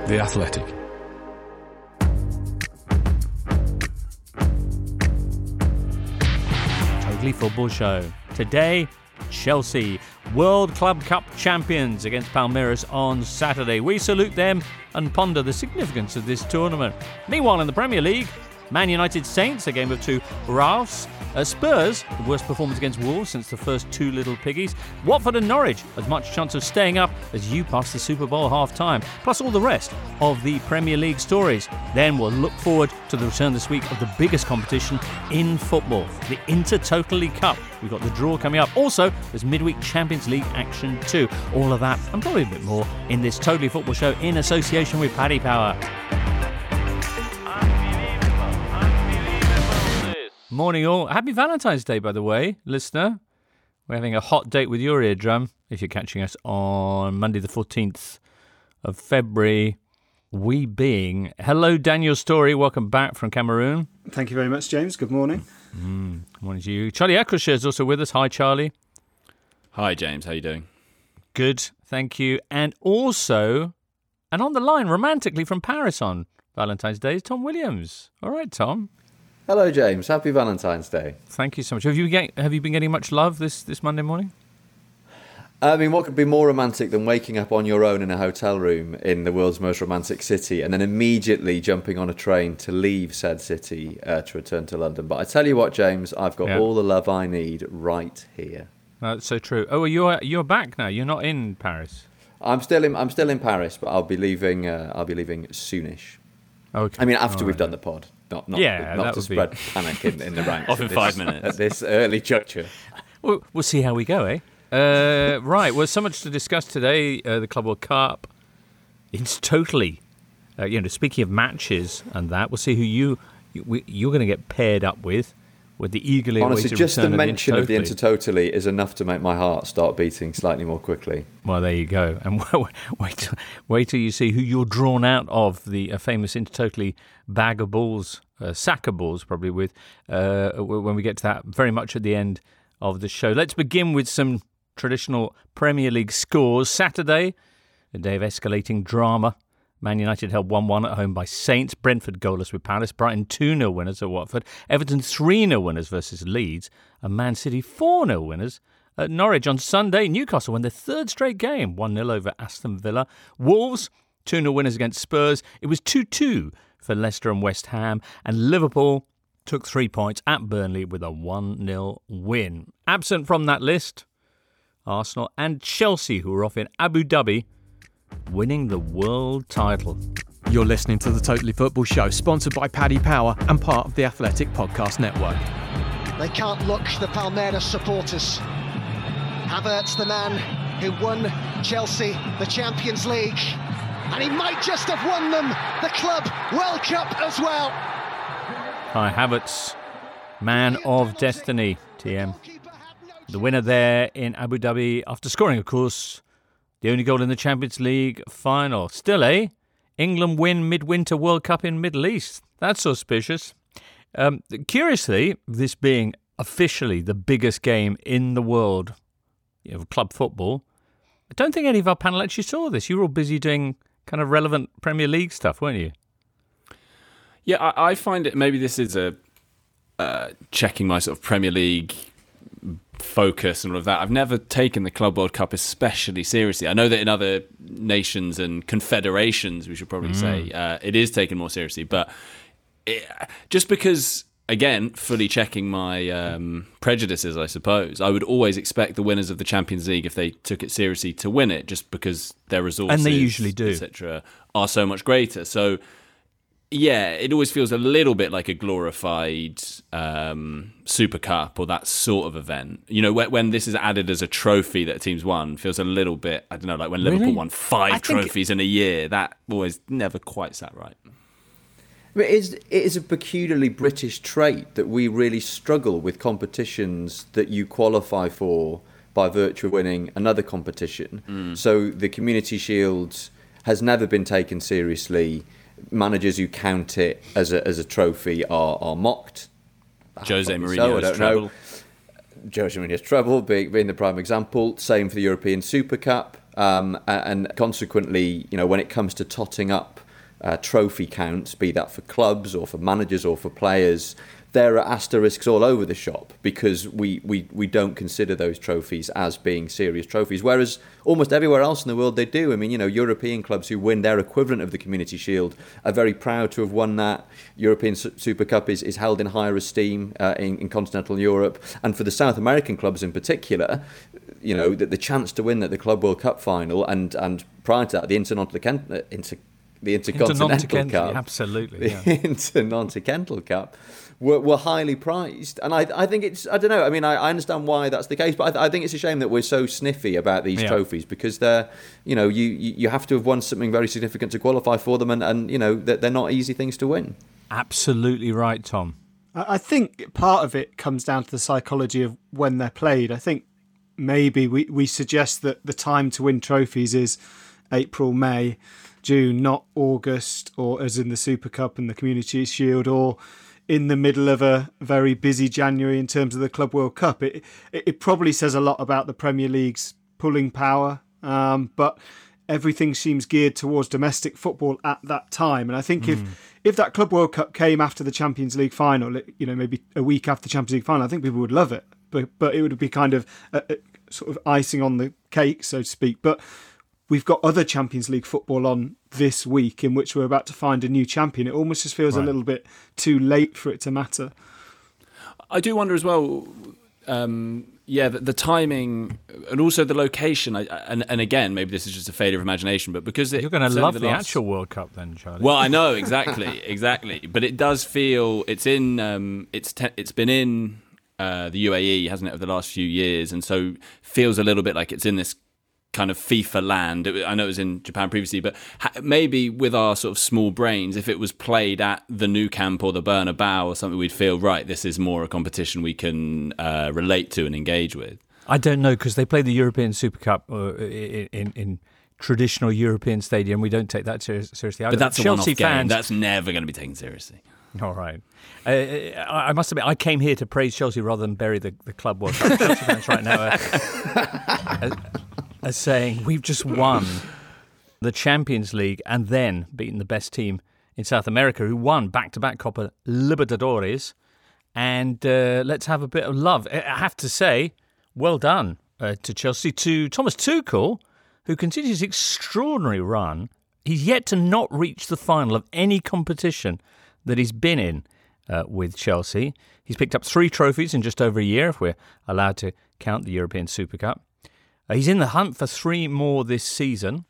The Athletic. Totally Football Show. Today, Chelsea, World Club Cup champions against Palmeiras on Saturday. We salute them and ponder the significance of this tournament. Meanwhile, in the Premier League, Man United Saints, a game of two Ralphs. Spurs, the worst performance against Wolves since the first two little piggies. Watford and Norwich, as much chance of staying up as you pass the Super Bowl half-time. Plus all the rest of the Premier League stories. Then we'll look forward to the return this week of the biggest competition in football, the Intertotally Cup. We've got the draw coming up. Also, there's midweek Champions League action too. All of that and probably a bit more in this Totally Football Show in association with Paddy Power. Morning all. Happy Valentine's Day, by the way, listener. We're having a hot date with your eardrum if you're catching us on Monday the 14th of February. We being... Hello, Daniel Story. Welcome back from Cameroon. Thank you very much, James. Good morning. Good morning to you. Charlie Eccleshare is also with us. Hi, Charlie. Hi, James. How you doing? Good, thank you. And also, and on the line, romantically from Paris on Valentine's Day is Tom Williams. All right, Tom. Hello, James. Happy Valentine's Day. Thank you so much. Have you been getting much love this Monday morning? I mean, what could be more romantic than waking up on your own in a hotel room in the world's most romantic city and then immediately jumping on a train to leave said city to return to London? But I tell you what, James, I've got all the love I need right here. That's so true. Oh, you're back now. You're not in Paris. I'm still in Paris, but I'll be leaving soonish. Okay. I mean, after we've done the pod. Not to spread panic in the ranks. Off in 5 minutes. At this early juncture. We'll see how we go, eh? Right, well, so much to discuss today. The Club World Cup. It's totally, speaking of matches and that, we'll see who you're going to get paired up with the eagerly awaited Honestly, just the return mention of the Intertotally. Intertotally is enough to make my heart start beating slightly more quickly. Well, there you go. And wait till you see who you're drawn out of the famous Intertotally bag of balls, sack of balls probably with, when we get to that very much at the end of the show. Let's begin with some traditional Premier League scores. Saturday, a day of escalating drama. Man United held 1-1 at home by Saints. Brentford goalless with Palace. Brighton 2-0 winners at Watford. Everton 3-0 winners versus Leeds. And Man City 4-0 winners at Norwich. On Sunday, Newcastle won their third straight game. 1-0 over Aston Villa. Wolves 2-0 winners against Spurs. It was 2-2 for Leicester and West Ham. And Liverpool took 3 points at Burnley with a 1-0 win. Absent from that list, Arsenal and Chelsea, who were off in Abu Dhabi, winning the world title. You're listening to the Totally Football Show, sponsored by Paddy Power and part of the Athletic Podcast Network. They can't look, the Palmeiras supporters. Havertz, the man who won Chelsea the Champions League, and he might just have won them the Club World Cup as well. Hi, Havertz, man of destiny, TM. The winner there in Abu Dhabi after scoring, of course, the only goal in the Champions League final. Still, England win midwinter World Cup in Middle East. That's auspicious. Curiously, this being officially the biggest game in the world of club football, I don't think any of our panel actually saw this. You were all busy doing kind of relevant Premier League stuff, weren't you? Yeah, I find it, maybe this is a checking my sort of Premier League focus and all of that. I've never taken the Club World Cup especially seriously. I know that in other nations and confederations, we should probably say, it is taken more seriously. But just because, again, fully checking my prejudices, I suppose, I would always expect the winners of the Champions League, if they took it seriously, to win it, just because their resources, and they usually do, etc., are so much greater. So yeah, it always feels a little bit like a glorified Super Cup or that sort of event. You know, when this is added as a trophy that teams won, feels a little bit, I don't know, like when Liverpool won 5 trophies in a year. That always never quite sat right. But it is a peculiarly British trait that we really struggle with competitions that you qualify for by virtue of winning another competition. So the Community Shield has never been taken seriously. Managers who count it as a trophy are mocked. Jose Mourinho's treble. Jose Mourinho's treble being the prime example. Same for the European Super Cup. and consequently, when it comes to totting up trophy counts, be that for clubs or for managers or for players, there are asterisks all over the shop because we don't consider those trophies as being serious trophies, whereas almost everywhere else in the world they do. I mean, European clubs who win their equivalent of the Community Shield are very proud to have won that. European Super Cup is held in higher esteem in continental Europe, and for the South American clubs in particular, the chance to win at the Club World Cup final and prior to that the Intercontinental Cup, absolutely, yeah. The Intercontinental Cup were highly prized, and I think it's, I don't know, I mean, I understand why that's the case, but I think it's a shame that we're so sniffy about these trophies because they're, you have to have won something very significant to qualify for them, and they're not easy things to win. Absolutely right, Tom. I think part of it comes down to the psychology of when they're played. I think maybe we suggest that the time to win trophies is April, May, June, not August, or as in the Super Cup and the Community Shield, or in the middle of a very busy January in terms of the Club World Cup. It probably says a lot about the Premier League's pulling power, but everything seems geared towards domestic football at that time. And I think if that Club World Cup came after the Champions League final, maybe a week after the Champions League final, I think people would love it. But it would be kind of a sort of icing on the cake, so to speak. But we've got other Champions League football on this week in which we're about to find a new champion. It almost just feels a little bit too late for it to matter. I do wonder as well, the timing and also the location. And again, maybe this is just a failure of imagination, but because you're going to love the actual World Cup then, Charlie. Well, I know exactly, but it does feel it's been in the UAE, hasn't it, over the last few years, and so feels a little bit like it's in this kind of FIFA land. I know it was in Japan previously, but maybe with our sort of small brains, if it was played at the Nou Camp or the Bernabeu or something, we'd feel, right, this is more a competition we can relate to and engage with. I don't know, because they play the European Super Cup in traditional European stadium. We don't take that seriously. But that's a one-off game. That's never going to be taken seriously. All right. I must admit, I came here to praise Chelsea rather than bury the Club World Cup. Chelsea fans right now are saying we've just won the Champions League and then beaten the best team in South America, who won back-to-back Copa Libertadores. And let's have a bit of love. I have to say, well done to Chelsea, to Thomas Tuchel, who continues his extraordinary run. He's yet to not reach the final of any competition that he's been in with Chelsea. He's picked up 3 trophies in just over a year, if we're allowed to count the European Super Cup. He's in the hunt for 3 more this season.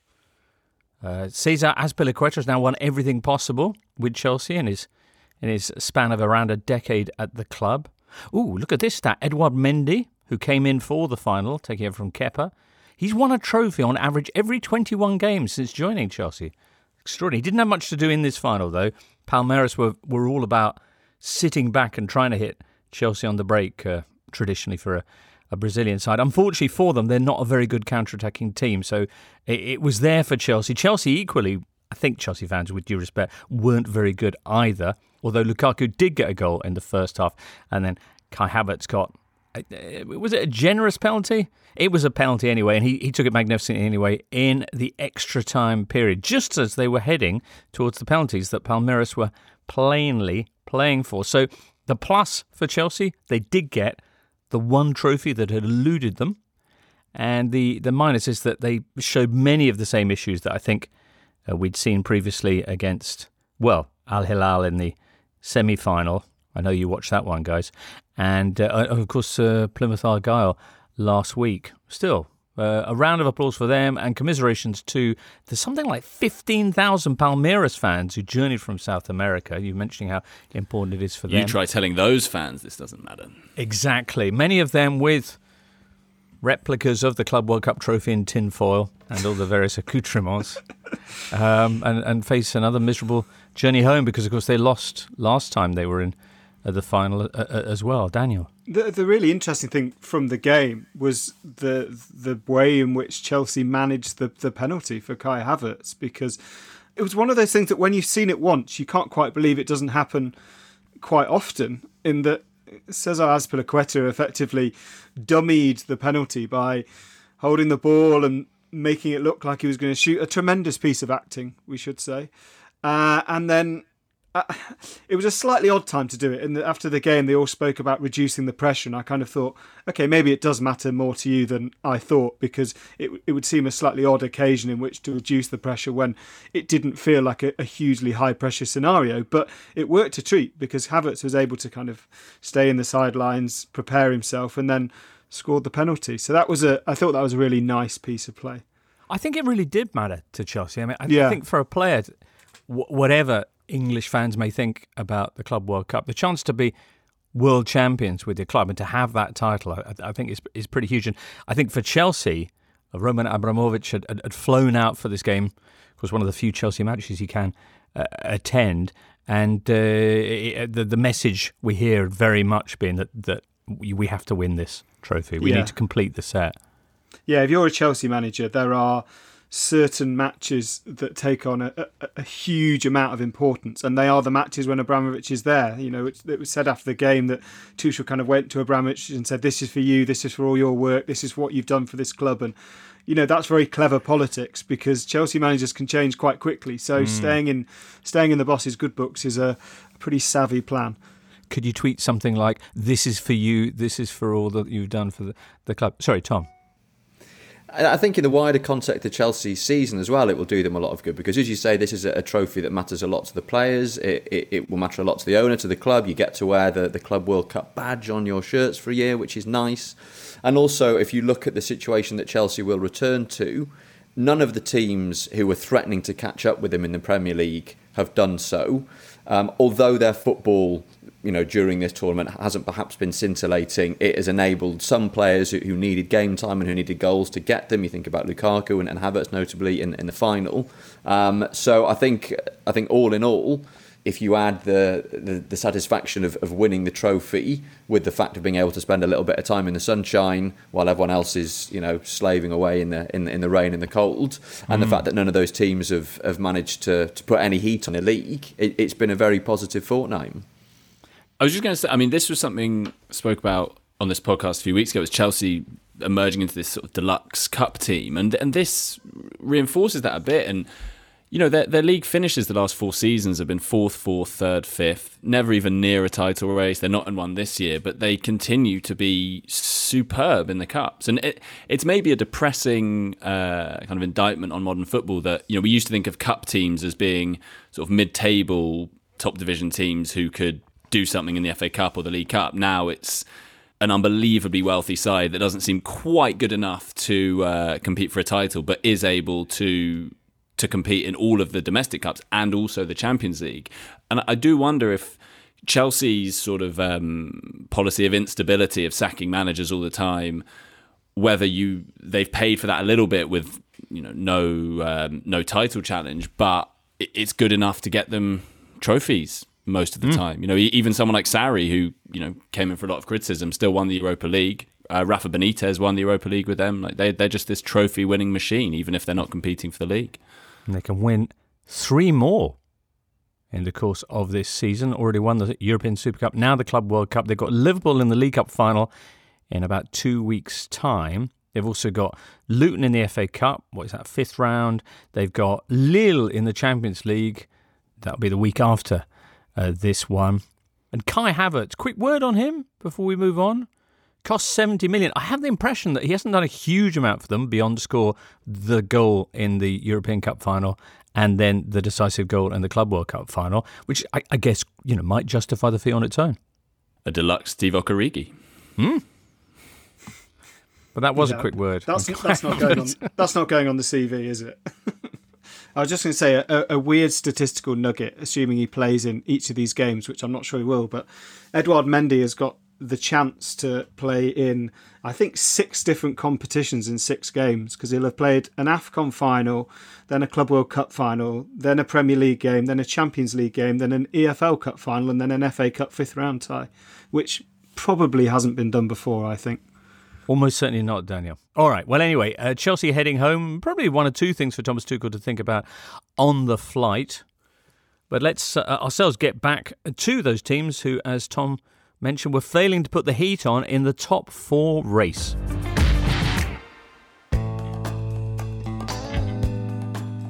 Cesar Azpilicueta has now won everything possible with Chelsea in his span of around a decade at the club. Ooh, look at this stat. Edouard Mendy, who came in for the final, taking it from Kepa, he's won a trophy on average every 21 games since joining Chelsea. Extraordinary. He didn't have much to do in this final, though. Palmeiras were all about sitting back and trying to hit Chelsea on the break, traditionally for a Brazilian side. Unfortunately for them, they're not a very good counter-attacking team, so it was there for Chelsea. Chelsea equally, I think Chelsea fans, with due respect, weren't very good either, although Lukaku did get a goal in the first half, and then Kai Havertz got, was it a generous penalty? It was a penalty anyway, and he took it magnificently anyway in the extra time period, just as they were heading towards the penalties that Palmeiras were plainly playing for. So the plus for Chelsea, they did get the one trophy that had eluded them, and the minus is that they showed many of the same issues that I think we'd seen previously against, Al Hilal in the semi-final. I know you watched that one, guys. And, of course, Plymouth Argyle last week. Still, a round of applause for them, and commiserations to there's something like 15,000 Palmeiras fans who journeyed from South America. You're mentioning how important it is for them. You try telling those fans this doesn't matter. Exactly. Many of them with replicas of the Club World Cup trophy in tinfoil and all the various accoutrements, and face another miserable journey home because, of course, they lost last time they were in the final as well. Daniel? The really interesting thing from the game was the way in which Chelsea managed the penalty for Kai Havertz, because it was one of those things that when you've seen it once, you can't quite believe it doesn't happen quite often, in that Cesar Azpilicueta effectively dummied the penalty by holding the ball and making it look like he was going to shoot. A tremendous piece of acting, we should say. And then it was a slightly odd time to do it. And after the game, they all spoke about reducing the pressure. And I kind of thought, okay, maybe it does matter more to you than I thought, because it would seem a slightly odd occasion in which to reduce the pressure when it didn't feel like a hugely high pressure scenario. But it worked a treat, because Havertz was able to kind of stay in the sidelines, prepare himself, and then scored the penalty. So I thought that was a really nice piece of play. I think it really did matter to Chelsea. I mean, I think for a player, whatever English fans may think about the Club World Cup, the chance to be world champions with your club and to have that title, I think is pretty huge. And I think for Chelsea, Roman Abramovich had flown out for this game. It was one of the few Chelsea matches he can attend. And the message we hear very much being that we have to win this trophy. We need to complete the set. Yeah, if you're a Chelsea manager, there are certain matches that take on a huge amount of importance, and they are the matches when Abramovich is there. You know, it was said after the game that Tuchel kind of went to Abramovich and said, "This is for you, this is for all your work, this is what you've done for this club." And you know, that's very clever politics, because Chelsea managers can change quite quickly. So staying in the boss's good books is a pretty savvy plan. Could you tweet something like, "This is for you, this is for all that you've done for the club"? Sorry, Tom. I think in the wider context of Chelsea's season as well, it will do them a lot of good, because, as you say, this is a trophy that matters a lot to the players. It will matter a lot to the owner, to the club. You get to wear the Club World Cup badge on your shirts for a year, which is nice. And also, if you look at the situation that Chelsea will return to, none of the teams who were threatening to catch up with them in the Premier League have done so. Although their football, you know, during this tournament hasn't perhaps been scintillating, it has enabled some players who needed game time and who needed goals to get them. You think about Lukaku and Havertz notably in the final. So I think all in all, if you add the satisfaction of winning the trophy with the fact of being able to spend a little bit of time in the sunshine while everyone else is, you know, slaving away in the rain and the cold, and the fact that none of those teams have managed to put any heat on the league, it's been a very positive fortnight. I was just going to say, I mean, this was something I spoke about on this podcast a few weeks ago. It was Chelsea emerging into this sort of deluxe cup team, and this reinforces that a bit. And you know, their league finishes the last 4 seasons have been 4th, 4th, 3rd, 5th, never even near a title race. They're not in one this year, but they continue to be superb in the cups. And it's maybe a depressing kind of indictment on modern football that, you know, we used to think of cup teams as being sort of mid-table top division teams who could do something in the FA Cup or the League Cup. Now it's an unbelievably wealthy side that doesn't seem quite good enough to compete for a title, but is able to compete in all of the domestic cups and also the Champions League. And I do wonder if Chelsea's sort of policy of instability, of sacking managers all the time, whether they've paid for that a little bit with, you know, no title challenge, but it's good enough to get them trophies most of the time. You know, even someone like Sarri, who, you know, came in for a lot of criticism, still won the Europa League. Rafa Benitez won the Europa League with them. Like they're just this trophy-winning machine, even if they're not competing for the league. And they can win 3 more in the course of this season. Already won the European Super Cup, now the Club World Cup. They've got Liverpool in the League Cup final in about 2 weeks' time. They've also got Luton in the FA Cup. What is that, 5th round? They've got Lille in the Champions League. That'll be the week after this one. And Kai Havertz, quick word on him before we move on. Cost 70 million. I have the impression that he hasn't done a huge amount for them beyond to score the goal in the European Cup final and then the decisive goal in the Club World Cup final, which I guess, you know, might justify the fee on its own. A deluxe Divock Origi. But that was a quick word. That's not going on the CV, is it? I was just going to say a weird statistical nugget, assuming he plays in each of these games, which I'm not sure he will, but Edouard Mendy has got the chance to play in, I think, 6 different competitions in 6 games, because he'll have played an AFCON final, then a Club World Cup final, then a Premier League game, then a Champions League game, then an EFL Cup final, and then an FA Cup 5th round tie, which probably hasn't been done before, I think. Almost certainly not, Daniel. All right. Well, anyway, Chelsea heading home. Probably 1 or 2 things for Thomas Tuchel to think about on the flight. But let's ourselves get back to those teams who, as Tom mentioned, were failing to put the heat on in the top 4 race.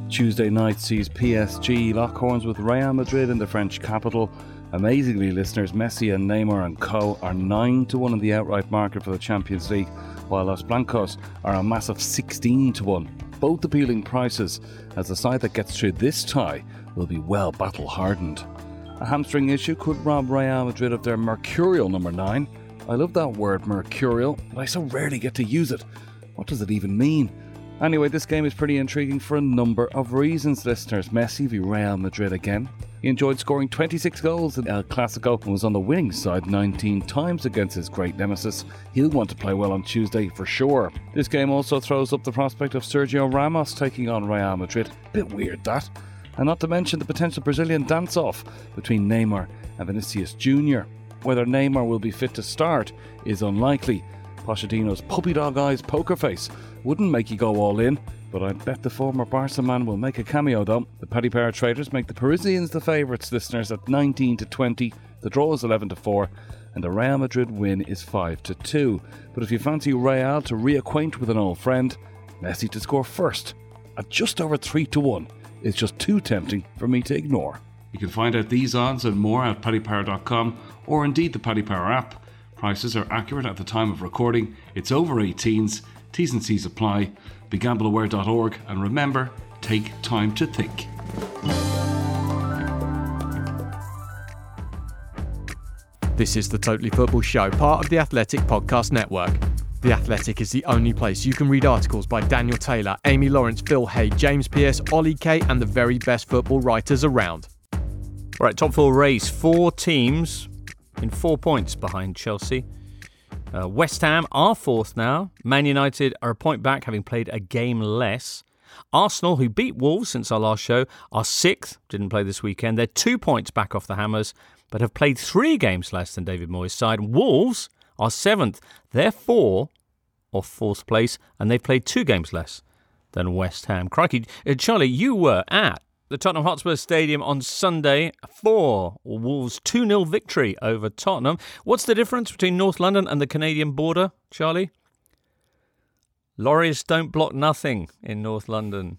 Tuesday night sees PSG lock horns with Real Madrid in the French capital. Amazingly, listeners, Messi and Neymar and co are 9-1 in the outright market for the Champions League, while Los Blancos are a massive 16-1. Both appealing prices, as the side that gets through this tie will be well battle-hardened. A hamstring issue could rob Real Madrid of their mercurial number 9. I love that word, mercurial, but I so rarely get to use it. What does it even mean? Anyway, this game is pretty intriguing for a number of reasons, listeners. Messi v Real Madrid again. He enjoyed scoring 26 goals in El Clasico and was on the winning side 19 times against his great nemesis. He'll want to play well on Tuesday for sure. This game also throws up the prospect of Sergio Ramos taking on Real Madrid. Bit weird, that. And not to mention the potential Brazilian dance-off between Neymar and Vinicius Jr. Whether Neymar will be fit to start is unlikely. Pochettino's puppy dog eyes poker face wouldn't make you go all in, but I bet the former Barca man will make a cameo though. The Paddy Power traders make the Parisians the favourites, listeners, at 19-20. The draw is 11-4, and the Real Madrid win is 5-2. But if you fancy Real to reacquaint with an old friend, Messi to score first at just over 3-1 is just too tempting for me to ignore. You can find out these odds and more at paddypower.com or indeed the Paddy Power app. Prices are accurate at the time of recording. It's over 18s. T's and C's apply. BeGambleAware.org, and remember, take time to think. This is the Totally Football Show, part of the Athletic Podcast Network. The Athletic is the only place you can read articles by Daniel Taylor, Amy Lawrence, Phil Hay, James Pearce, Ollie Kay, and the very best football writers around. Right, top 4 race. 4 teams in 4 points behind Chelsea. West Ham are 4th now. Man United are a point back, having played a game less. Arsenal, who beat Wolves since our last show, are 6th. Didn't play this weekend. They're 2 points back off the Hammers, but have played 3 games less than David Moyes' side. Wolves are 7th. They're 4 off 4th place, and they've played 2 games less than West Ham. Crikey. Charlie, you were at the Tottenham Hotspur Stadium on Sunday for Wolves' 2-0 victory over Tottenham. What's the difference between North London and the Canadian border, Charlie? Lorries don't block nothing in North London.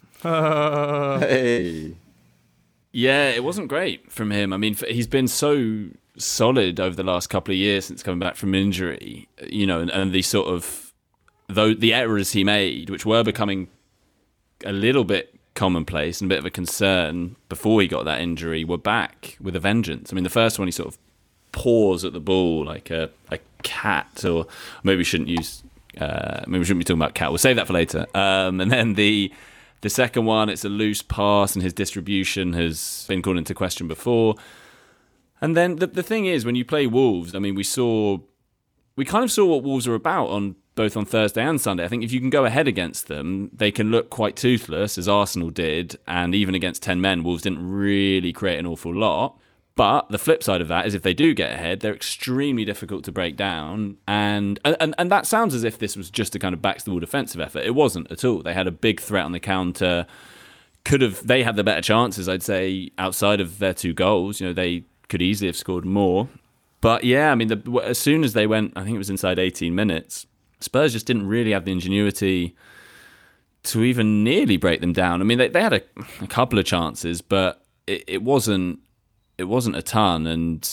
Hey. Yeah, it wasn't great from him. I mean, he's been so solid over the last couple of years since coming back from injury, you know, and the sort of the errors he made, which were becoming a little bit commonplace and a bit of a concern before he got that injury, were back with a vengeance. I mean, the first one, he sort of paws at the ball like a cat, or maybe we shouldn't be talking about cat. We'll save that for later. And then the second one, it's a loose pass, and his distribution has been called into question before. And then the thing is, when you play Wolves, I mean, we kind of saw what Wolves are about both on Thursday and Sunday. I think if you can go ahead against them, they can look quite toothless, as Arsenal did, and even against 10 men, Wolves didn't really create an awful lot. But the flip side of that is, if they do get ahead, they're extremely difficult to break down, and that sounds as if this was just a kind of backs-to-the-wall defensive effort. It wasn't at all. They had a big threat on the counter. They had the better chances, I'd say, outside of their 2 goals. You know, they could easily have scored more. But yeah, I mean, as soon as they went, I think it was inside 18 minutes, Spurs just didn't really have the ingenuity to even nearly break them down. I mean, they had a couple of chances, but it wasn't a ton. And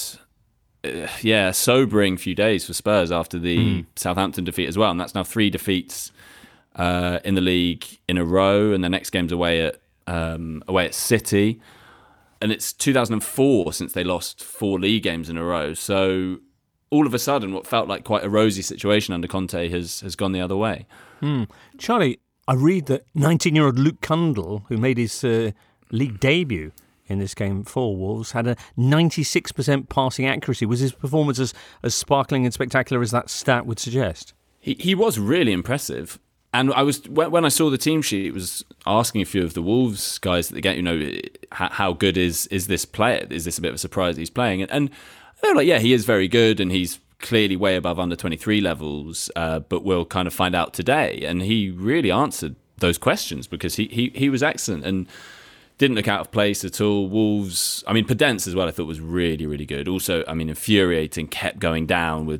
sobering few days for Spurs after the Southampton defeat as well. And that's now 3 defeats in the league in a row, and the next game's away at City. And it's 2004 since they lost 4 league games in a row. So all of a sudden, what felt like quite a rosy situation under Conte has gone the other way. Charlie, I read that 19-year-old Luke Cundle, who made his league debut in this game for Wolves, had a 96% passing accuracy. Was his performance as sparkling and spectacular as that stat would suggest? He was really impressive. And when I saw the team sheet, it was asking a few of the Wolves guys at the game, you know, how good is this player? Is this a bit of a surprise that he's playing? And they're like, yeah, he is very good, and he's clearly way above under 23 levels, but we'll kind of find out today. And he really answered those questions, because he was excellent and didn't look out of place at all. Wolves, I mean, Podence as well, I thought was really, really good. Also, I mean, infuriating, kept going down with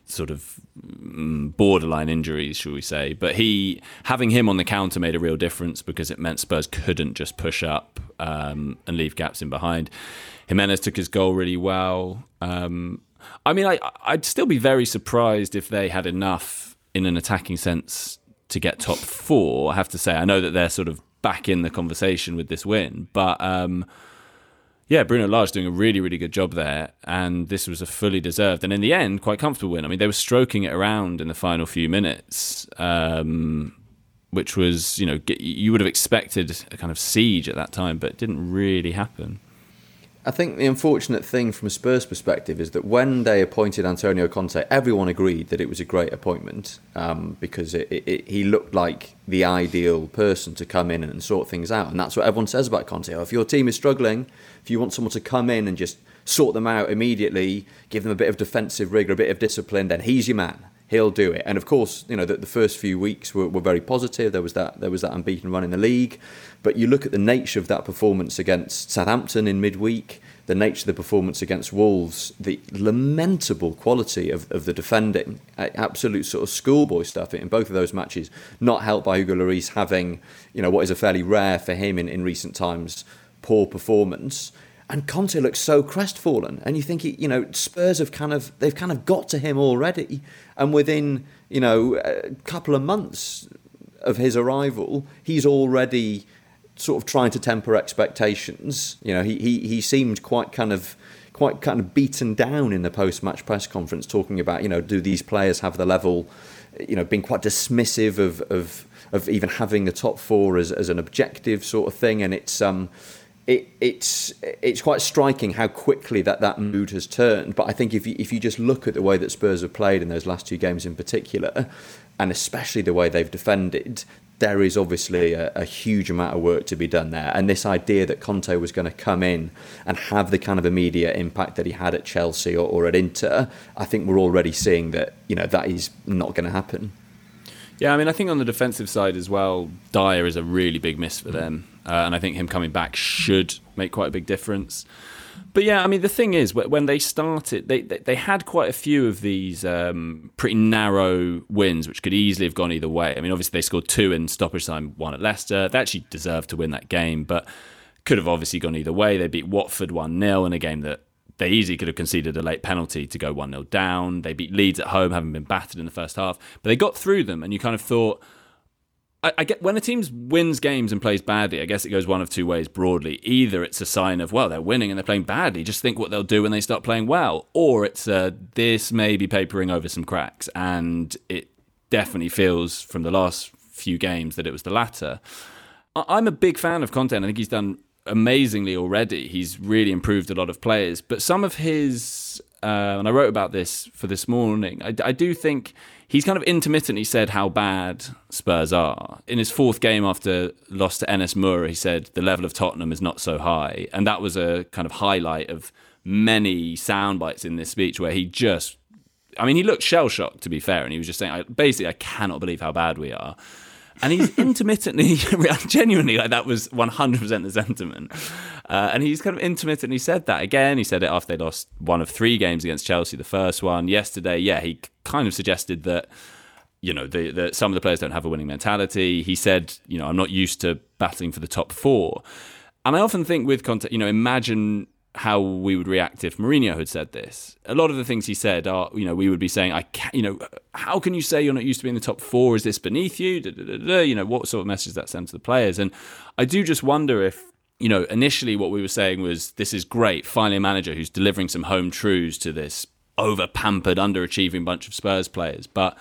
sort of borderline injuries, shall we say. But having him on the counter made a real difference because it meant Spurs couldn't just push up and leave gaps in behind. Jimenez took his goal really well. I'd still be very surprised if they had enough in an attacking sense to get top four, I have to say. I know that they're sort of back in the conversation with this win, but Bruno Lage doing a really, really good job there, and this was a fully deserved, and in the end, quite comfortable win. I mean, they were stroking it around in the final few minutes, which was, you would have expected a kind of siege at that time, but it didn't really happen. I think the unfortunate thing from a Spurs perspective is that when they appointed Antonio Conte, everyone agreed that it was a great appointment because he looked like the ideal person to come in and sort things out. And that's what everyone says about Conte. If your team is struggling, if you want someone to come in and just sort them out immediately, give them a bit of defensive rigour, a bit of discipline, then he's your man. He'll do it. And of course, the first few weeks were very positive. There was that unbeaten run in the league. But you look at the nature of that performance against Southampton in midweek, the nature of the performance against Wolves, the lamentable quality of the defending, absolute sort of schoolboy stuff in both of those matches, not helped by Hugo Lloris having, what is a fairly rare for him in recent times, poor performance. And Conte looks so crestfallen, and you think Spurs have kind of got to him already, and within a couple of months of his arrival, he's already sort of trying to temper expectations. He seemed quite kind of beaten down in the post-match press conference, talking about do these players have the level, being quite dismissive of even having the top four as an objective sort of thing, and it's quite striking how quickly that mood has turned. But I think if you just look at the way that Spurs have played in those last two games in particular, and especially the way they've defended, there is obviously a huge amount of work to be done there. And this idea that Conte was going to come in and have the kind of immediate impact that he had at Chelsea or at Inter, I think we're already seeing that that is not going to happen. Yeah, I mean, I think on the defensive side as well, Dyer is a really big miss for them. And I think him coming back should make quite a big difference. But yeah, I mean, the thing is, when they started, they had quite a few of these pretty narrow wins, which could easily have gone either way. I mean, obviously they scored 2 in stoppage time, 1 at Leicester. They actually deserved to win that game, but could have obviously gone either way. They beat Watford 1-0 in a game that they easily could have conceded a late penalty to go 1-0 down. They beat Leeds at home, having been battered in the first half. But they got through them, and you kind of thought, I get when a team wins games and plays badly, I guess it goes one of two ways broadly. Either it's a sign of, well, they're winning and they're playing badly, just think what they'll do when they start playing well. Or it's this may be papering over some cracks. And it definitely feels from the last few games that it was the latter. I'm a big fan of Conte, and I think he's done amazingly already. He's really improved a lot of players. But some of his, and I wrote about this for this morning, I do think he's kind of intermittently said how bad Spurs are. In his 4th game after loss to Enes Moura, he said the level of Tottenham is not so high. And that was a kind of highlight of many sound bites in this speech where he looked shell-shocked, to be fair. And he was just saying, basically, I cannot believe how bad we are. And he's intermittently, genuinely, that was 100% the sentiment. And he's kind of intermittently said that again. He said it after they lost 1 of 3 games against Chelsea, the first one. Yesterday, he kind of suggested that, that some of the players don't have a winning mentality. He said, I'm not used to battling for the top 4. And I often think with Conte, imagine how we would react if Mourinho had said this. A lot of the things he said are, we would be saying, how can you say you're not used to being in the top 4? Is this beneath you? What sort of message does that send to the players? And I do just wonder if, initially what we were saying was, this is great, finally a manager who's delivering some home truths to this over-pampered, underachieving bunch of Spurs players. But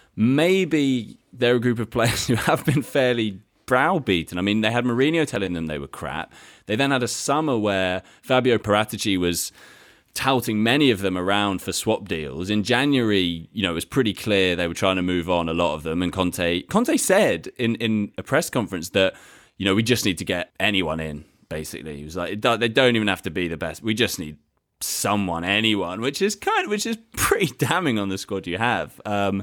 maybe they're a group of players who have been fairly browbeaten. I mean, they had Mourinho telling them they were crap. They then had a summer where Fabio Paratici was touting many of them around for swap deals. In January, it was pretty clear they were trying to move on, a lot of them. And Conte said in a press conference that, we just need to get anyone in, basically. He was like, they don't even have to be the best. We just need anyone, which is pretty damning on the squad you have.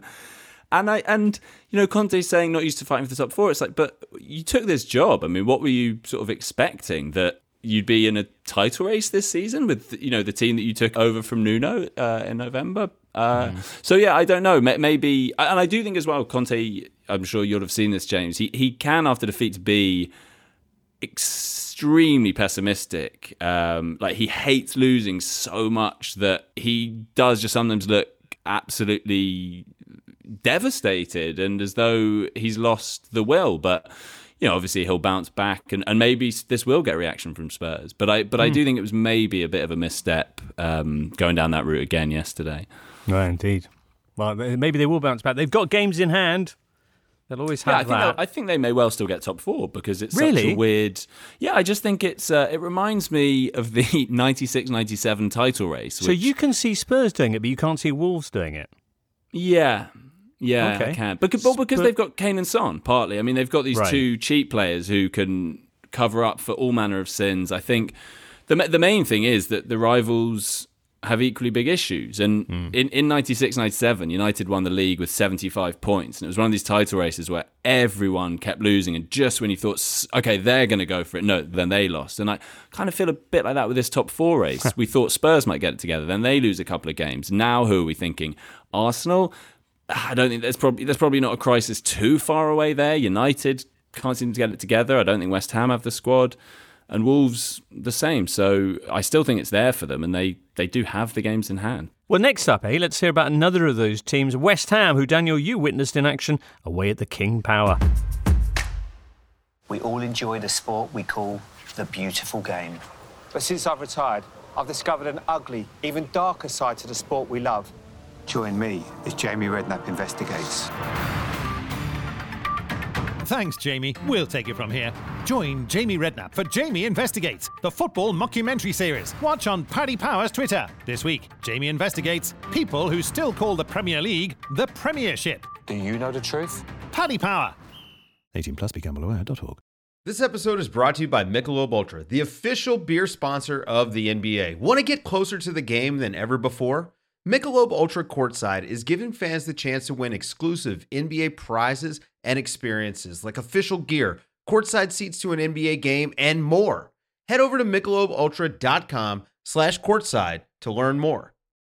And Conte's saying not used to fighting for the top 4. It's like, but you took this job. I mean, what were you sort of expecting? That, you'd be in a title race this season with the team that you took over from Nuno in November. So yeah, I don't know. Maybe, and I do think as well, Conte. I'm sure you'll have seen this, James. He can, after defeat, be extremely pessimistic. Like, he hates losing so much that he does just sometimes look absolutely devastated and as though he's lost the will. But obviously he'll bounce back, and maybe this will get a reaction from Spurs. But I do think it was maybe a bit of a misstep going down that route again yesterday. Right, indeed. Well, maybe they will bounce back. They've got games in hand. They'll always have that. I think they may well still get top 4 because it's really? such a weird... Yeah, I just think it reminds me of the 96-97 title race. So you can see Spurs doing it, but you can't see Wolves doing it? Yeah, okay. I can. Because they've got Kane and Son, partly. I mean, they've got these two cheap players who can cover up for all manner of sins. I think the main thing is that the rivals have equally big issues. And in 96-97, United won the league with 75 points. And it was one of these title races where everyone kept losing. And just when you thought, okay, they're going to go for it, no, then they lost. And I kind of feel a bit like that with this top 4 race. We thought Spurs might get it together. Then they lose a couple of games. Now who are we thinking? Arsenal? I don't think there's probably not a crisis too far away there. United can't seem to get it together. I don't think West Ham have the squad. And Wolves the same. So I still think it's there for them, and they do have the games in hand. Well, next up, let's hear about another of those teams, West Ham, who, Daniel, you witnessed in action away at the King Power. We all enjoy the sport we call the beautiful game. But since I've retired, I've discovered an ugly, even darker side to the sport we love. Join me as Jamie Redknapp investigates. Thanks, Jamie. We'll take it from here. Join Jamie Redknapp for Jamie Investigates, the football mockumentary series. Watch on Paddy Power's Twitter. This week, Jamie investigates people who still call the Premier League the Premiership. Do you know the truth? Paddy Power. 18 plus, BeGambleAware.org. This episode is brought to you by Michelob Ultra, the official beer sponsor of the NBA. Want to get closer to the game than ever before? Michelob Ultra Courtside is giving fans the chance to win exclusive NBA prizes and experiences like official gear, courtside seats to an NBA game, and more. Head over to MichelobUltra.com/courtside to learn more.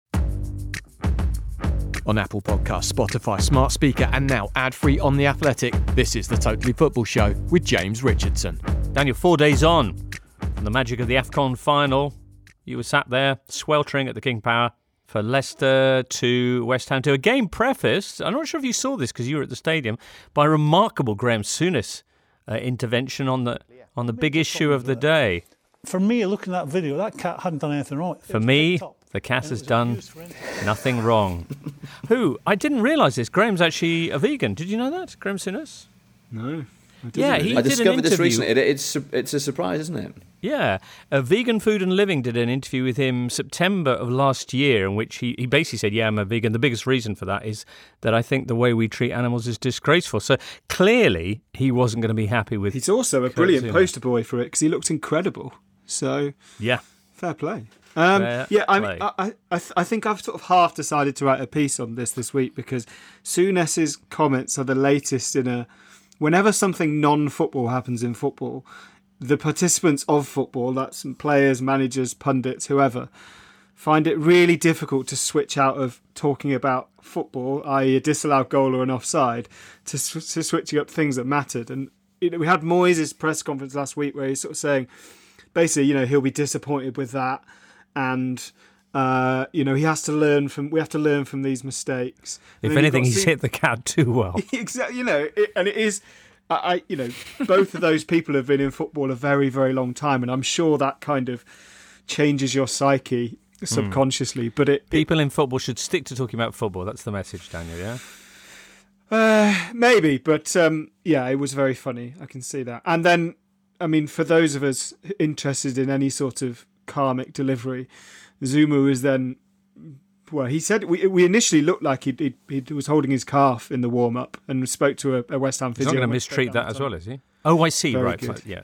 On Apple Podcasts, Spotify, Smart Speaker, and now ad-free on The Athletic, this is the Totally Football Show with James Richardson. Daniel, 4 days on from the magic of the AFCON final, you were sat there sweltering at the King Power for Leicester to West Ham, to a game prefaced, I'm not sure if you saw this because you were at the stadium, by remarkable Graham Souness intervention on the big issue of the day. For me, looking at that video, that cat hadn't done anything wrong. For me, the cat has done nothing wrong. Who? I didn't realise this. Graham's actually a vegan. Did you know that, Graham Souness? No. I discovered this recently. It's a surprise, isn't it? Yeah. Vegan Food and Living did an interview with him September of last year in which he basically said, I'm a vegan. The biggest reason for that is that I think the way we treat animals is disgraceful. So clearly he wasn't going to be happy with... He's also a brilliant poster boy for it because he looks incredible. So yeah, fair play. I think I've sort of half decided to write a piece on this week because Souness's comments are the latest in a... Whenever something non-football happens in football, the participants of football, that's players, managers, pundits, whoever, find it really difficult to switch out of talking about football, i.e. a disallowed goal or an offside, to switching up things that mattered. And we had Moyes' press conference last week where he's sort of saying, basically, he'll be disappointed with that, and he has to learn from. We have to learn from these mistakes. If anything, he's hit the cat too well. Exactly. And it is. Both of those people have been in football a very, very long time, and I'm sure that kind of changes your psyche subconsciously. But people in football should stick to talking about football. That's the message, Daniel. Yeah. Maybe, but it was very funny. I can see that. And then, for those of us interested in any sort of karmic delivery, Zuma was then. Well, he said we initially looked like he was holding his calf in the warm up and spoke to a West Ham physio. He's not going to mistreat that as well, is he? Oh, I see. Very right. Good. Yeah.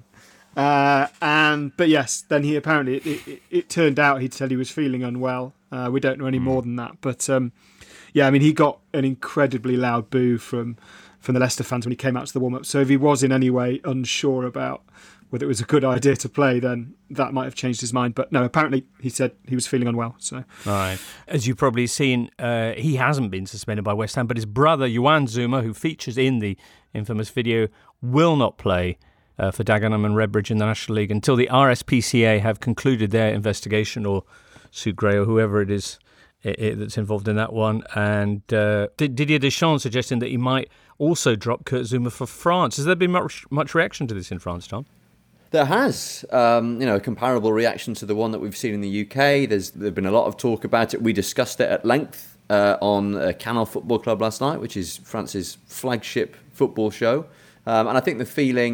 But yes, then he apparently it turned out he said he was feeling unwell. We don't know any more than that, but he got an incredibly loud boo from the Leicester fans when he came out to the warm up. So if he was in any way unsure about whether it was a good idea to play, then that might have changed his mind. But no, apparently he said he was feeling unwell. So, all right. As you've probably seen, he hasn't been suspended by West Ham, but his brother, Juan Zouma, who features in the infamous video, will not play for Dagenham and Redbridge in the National League until the RSPCA have concluded their investigation, or Sue Gray or whoever it is that's involved in that one. And Didier Deschamps suggesting that he might also drop Kurt Zouma for France. Has there been much reaction to this in France, Tom? There has, a comparable reaction to the one that we've seen in the UK. There's been a lot of talk about it. We discussed it at length on Canal Football Club last night, which is France's flagship football show. And I think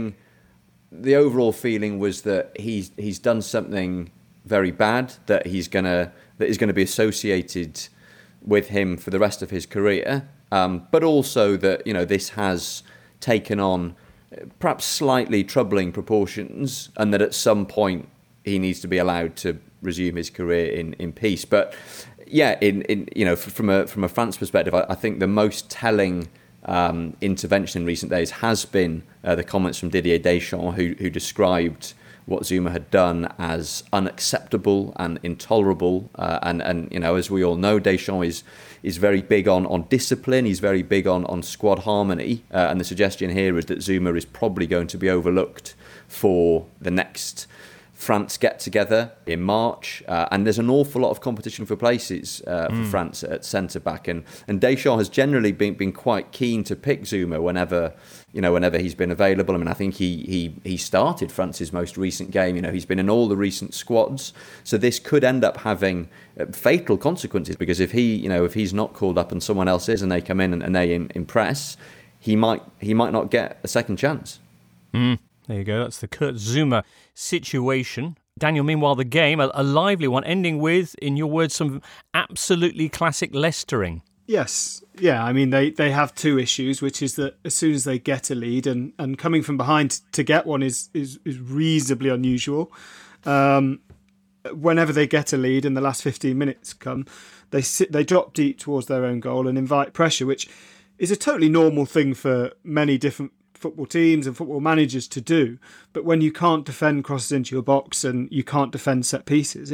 the overall feeling was that he's done something very bad that is going to be associated with him for the rest of his career. But also that, this has taken on perhaps slightly troubling proportions, and that at some point he needs to be allowed to resume his career in peace. But yeah, from a France perspective, I think the most telling intervention in recent days has been the comments from Didier Deschamps, who described what Zouma had done as unacceptable and intolerable. And as we all know, Deschamps is very big on discipline. He's very big on squad harmony. And the suggestion here is that Zouma is probably going to be overlooked for the next France get-together in March. And there's an awful lot of competition for places for France at centre-back. And Deschamps has generally been quite keen to pick Zouma whenever he's been available. I mean, I think he started France's most recent game. He's been in all the recent squads. So this could end up having fatal consequences, because if he's not called up and someone else is, and they come in and they impress, he might not get a second chance. There you go. That's the Kurt Zouma situation. Daniel, meanwhile, the game, a lively one, ending with, in your words, some absolutely classic Leicestering. Yes. Yeah, I mean, they have two issues, which is that as soon as they get a lead, and coming from behind to get one is reasonably unusual. Whenever they get a lead and the last 15 minutes come, they drop deep towards their own goal and invite pressure, which is a totally normal thing for many different football teams and football managers to do. But when you can't defend crosses into your box and you can't defend set pieces,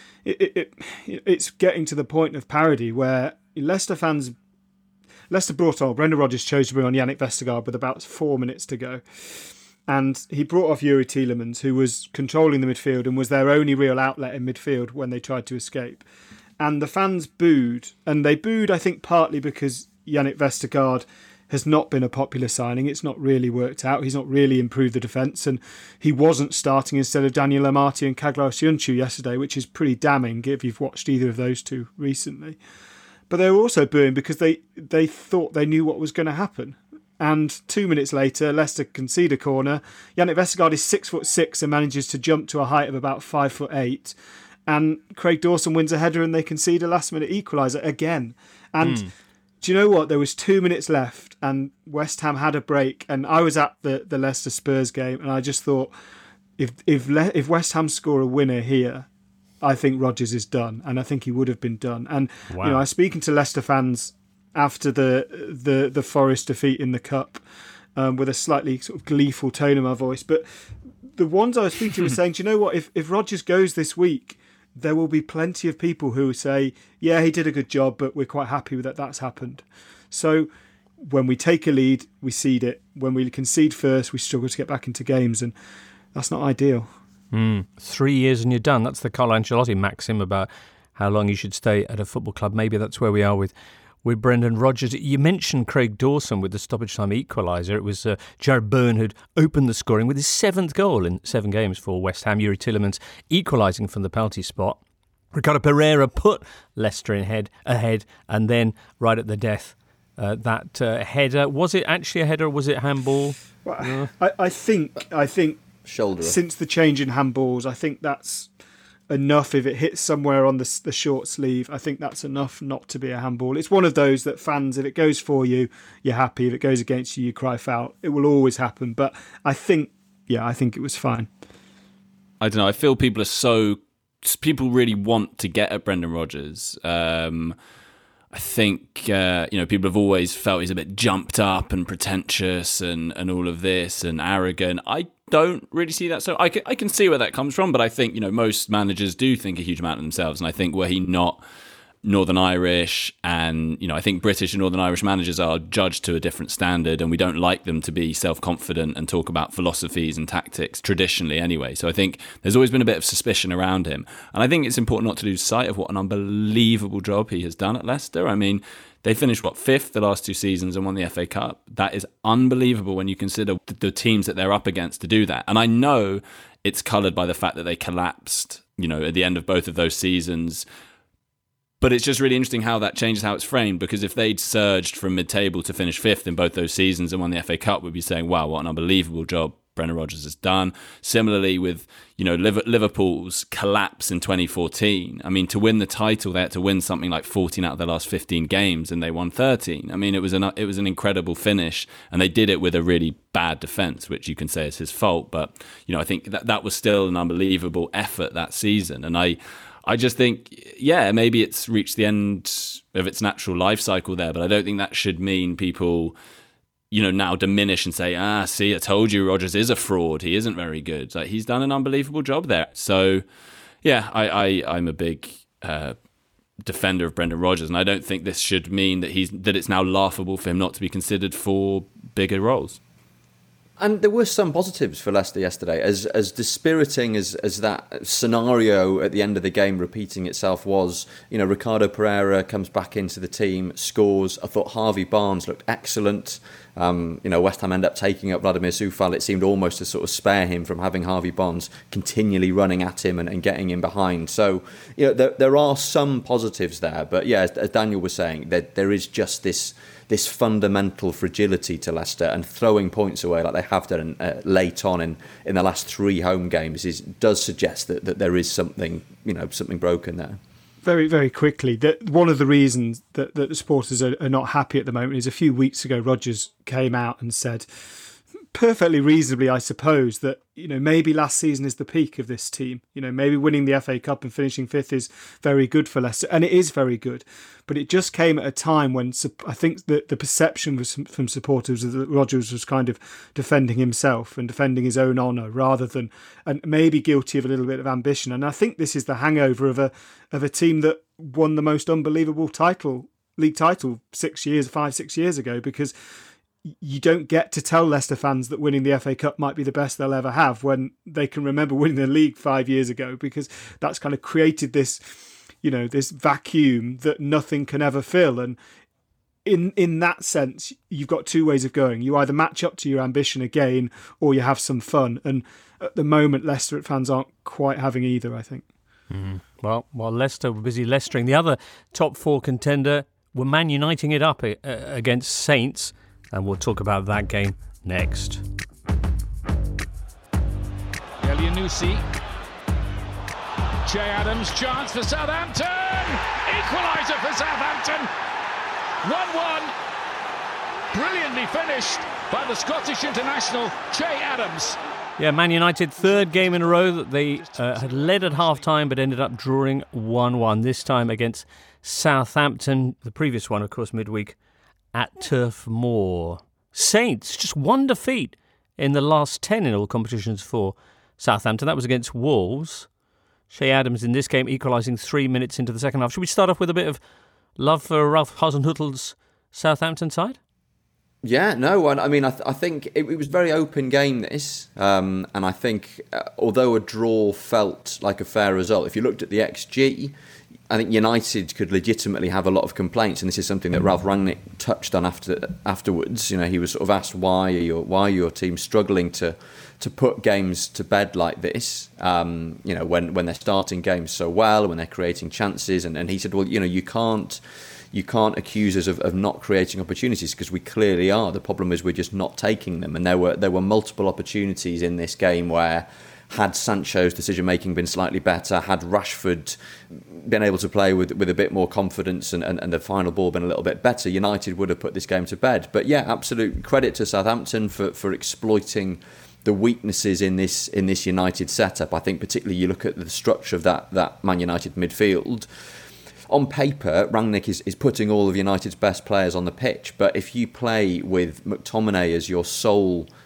it's getting to the point of parody where Leicester brought on, Brendan Rodgers chose to bring on Yannick Vestergaard with about 4 minutes to go. And he brought off Yuri Tielemans, who was controlling the midfield and was their only real outlet in midfield when they tried to escape. And the fans booed. And they booed, I think, partly because Yannick Vestergaard has not been a popular signing. It's not really worked out. He's not really improved the defence. And he wasn't starting instead of Daniel Amati and Kaglau Sionchu yesterday, which is pretty damning if you've watched either of those two recently. But they were also booing because they thought they knew what was going to happen. And 2 minutes later, Leicester concede a corner. Yannick Vestergaard is 6'6" and manages to jump to a height of about 5'8". And Craig Dawson wins a header and they concede a last-minute equaliser again. And do you know what? There was 2 minutes left and West Ham had a break. And I was at the Leicester Spurs game and I just thought, if West Ham score a winner here, I think Rodgers is done. And I think he would have been done. And wow. I was speaking to Leicester fans after the Forest defeat in the Cup with a slightly sort of gleeful tone in my voice. But the ones I was speaking to were saying, do you know what? If Rodgers goes this week, there will be plenty of people who say, yeah, he did a good job, but we're quite happy with that's happened. So when we take a lead, we cede it. When we concede first, we struggle to get back into games, and that's not ideal. 3 years and you're done. That's the Carlo Ancelotti maxim about how long you should stay at a football club. Maybe that's where we are with Brendan Rodgers. You mentioned Craig Dawson with the stoppage time equaliser. It was Jared Byrne who'd opened the scoring with his 7th goal in 7 games for West Ham. Yuri Tielemans equalising from the penalty spot. Ricardo Pereira put Leicester ahead, and then right at the death, that header. Was it actually a header or was it handball? Well, I think shoulder. Since the change in handballs, I think that's enough. If it hits somewhere on the short sleeve, I think that's enough not to be a handball. It's one of those that fans, if it goes for you, you're happy. If it goes against you, you cry foul. It will always happen. But I think it was fine. I don't know. I feel people really want to get at Brendan Rodgers. I think people have always felt he's a bit jumped up and pretentious and all of this and arrogant. I don't really see that. So I can see where that comes from, but I think, most managers do think a huge amount of themselves. And I think were he not Northern Irish, and I think British and Northern Irish managers are judged to a different standard, and we don't like them to be self-confident and talk about philosophies and tactics traditionally anyway. So I think there's always been a bit of suspicion around him, and I think it's important not to lose sight of what an unbelievable job he has done at Leicester. I mean, they finished, 5th the last 2 seasons and won the FA Cup. That is unbelievable when you consider the teams that they're up against to do that. And I know it's coloured by the fact that they collapsed, at the end of both of those seasons. But it's just really interesting how that changes how it's framed, because if they'd surged from mid-table to finish 5th in both those seasons and won the FA Cup, we'd be saying, wow, what an unbelievable job Brendan Rodgers has done. Similarly with, Liverpool's collapse in 2014. I mean, to win the title, they had to win something like 14 out of their last 15 games, and they won 13. I mean, it was an incredible finish, and they did it with a really bad defence, which you can say is his fault. But, I think that was still an unbelievable effort that season. And I just think, maybe it's reached the end of its natural life cycle there, but I don't think that should mean people, now diminish and say, see, I told you Rodgers is a fraud. He isn't very good. Like, he's done an unbelievable job there. So, I'm a big defender of Brendan Rodgers, and I don't think this should mean that it's now laughable for him not to be considered for bigger roles. And there were some positives for Leicester yesterday. As dispiriting as that scenario at the end of the game repeating itself was, Ricardo Pereira comes back into the team, scores. I thought Harvey Barnes looked excellent. West Ham end up taking up Vladimir Coufal. It seemed almost to sort of spare him from having Harvey Barnes continually running at him and getting him behind. So, there are some positives there. But as Daniel was saying, there is just this fundamental fragility to Leicester, and throwing points away like they have done late on in the last 3 home games does suggest that there is something broken there. Very, very quickly, one of the reasons that the supporters are not happy at the moment is a few weeks ago Rodgers came out and said, perfectly reasonably, I suppose, that maybe last season is the peak of this team. Maybe winning the FA Cup and finishing 5th is very good for Leicester, and it is very good. But it just came at a time when I think that the perception was from supporters that Rodgers was kind of defending himself and defending his own honour rather than, and maybe guilty of a little bit of ambition. And I think this is the hangover of a team that won the most unbelievable league title 5-6 years ago, because you don't get to tell Leicester fans that winning the FA Cup might be the best they'll ever have when they can remember winning the league 5 years ago, because that's kind of created this, this vacuum that nothing can ever fill. And in that sense, you've got 2 ways of going. You either match up to your ambition again, or you have some fun. And at the moment, Leicester fans aren't quite having either, I think. Mm. Well, while Leicester were busy Leicestering, the other top 4 contender were Man Uniting it up against Saints. And we'll talk about that game next. Elyounoussi. Che Adams, chance for Southampton! Equaliser for Southampton! 1-1. Brilliantly finished by the Scottish international, Che Adams. Yeah, Man United, 3rd game in a row that they had led at half-time but ended up drawing 1-1, this time against Southampton. The previous one, of course, midweek at Turf Moor. Saints, just 1 defeat in the last 10 in all competitions for Southampton. That was against Wolves. Che Adams in this game equalising 3 minutes into the second half. Should we start off with a bit of love for Ralph Hasenhüttl's Southampton side? Yeah, no, I mean, I think it was a very open game, this. And I think, although a draw felt like a fair result, if you looked at the XG, I think United could legitimately have a lot of complaints, and this is something that Ralph Rangnick touched on afterwards. He was sort of asked why are your team struggling to put games to bed like this? When they're starting games so well, when they're creating chances, and he said, well, you can't accuse us of not creating opportunities, because we clearly are. The problem is we're just not taking them, and there were multiple opportunities in this game where, had Sancho's decision-making been slightly better, had Rashford been able to play with a bit more confidence and the final ball been a little bit better, United would have put this game to bed. But yeah, absolute credit to Southampton for exploiting the weaknesses in this United setup. I think particularly you look at the structure of that Man United midfield. On paper, Rangnick is putting all of United's best players on the pitch, but if you play with McTominay as your sole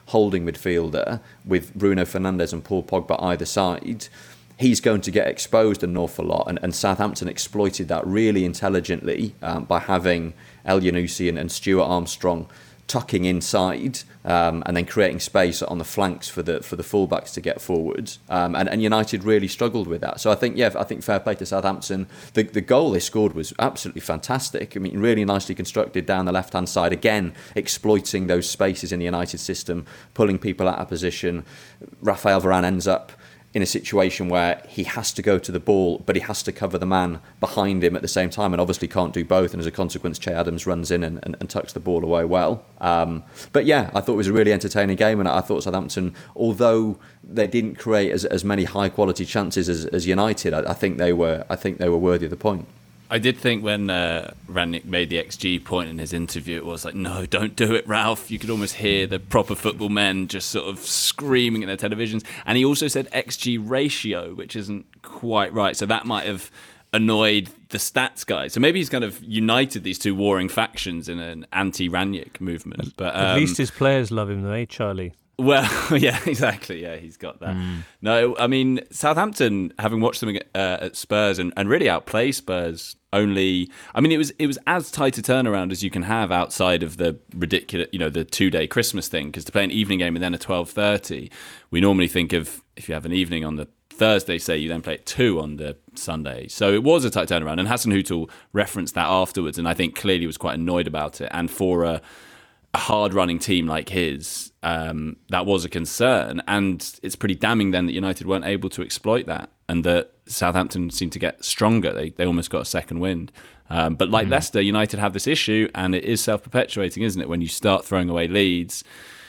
holding midfielder with Bruno Fernandes and Paul Pogba either side, he's going to get exposed an awful lot. And Southampton exploited that really intelligently by having El Yunusi and Stuart Armstrong tucking inside and then creating space on the flanks for the fullbacks to get forwards. And United really struggled with that. So I think fair play to Southampton. The goal they scored was absolutely fantastic. I mean, really nicely constructed down the left-hand side. Again, exploiting those spaces in the United system, pulling people out of position. Rafael Varane ends up in a situation where he has to go to the ball, but he has to cover the man behind him at the same time, and obviously can't do both. And as a consequence, Che Adams runs in and tucks the ball away well. But yeah, I thought it was a really entertaining game, and I thought Southampton, although they didn't create as many high quality chances as United, I think they were worthy of the point. I did think when Rangnick made the XG point in his interview, it was like, no, don't do it, Ralph. You could almost hear the proper football men just sort of screaming at their televisions. And he also said XG ratio, which isn't quite right. So that might have annoyed the stats guy. So maybe he's kind of united these two warring factions in an anti-Rangnick movement. But at least his players love him, though, eh, Charlie? Well, yeah, exactly. Yeah, he's got that. No, I mean, Southampton, having watched them at Spurs and really outplay Spurs, it was as tight a turnaround as you can have outside of the ridiculous, the 2-day Christmas thing. Because to play an evening game and then a 12:30, we normally think of if you have an evening on the Thursday, say, you then play at 2 on the Sunday. So it was a tight turnaround. And Hassan Hutel referenced that afterwards, and I think clearly was quite annoyed about it. And for a hard-running team like his, that was a concern, and it's pretty damning then that United weren't able to exploit that, and that Southampton seemed to get stronger. They almost got a second wind. But like Leicester, United have this issue, and it is self-perpetuating, isn't it? When you start throwing away leads,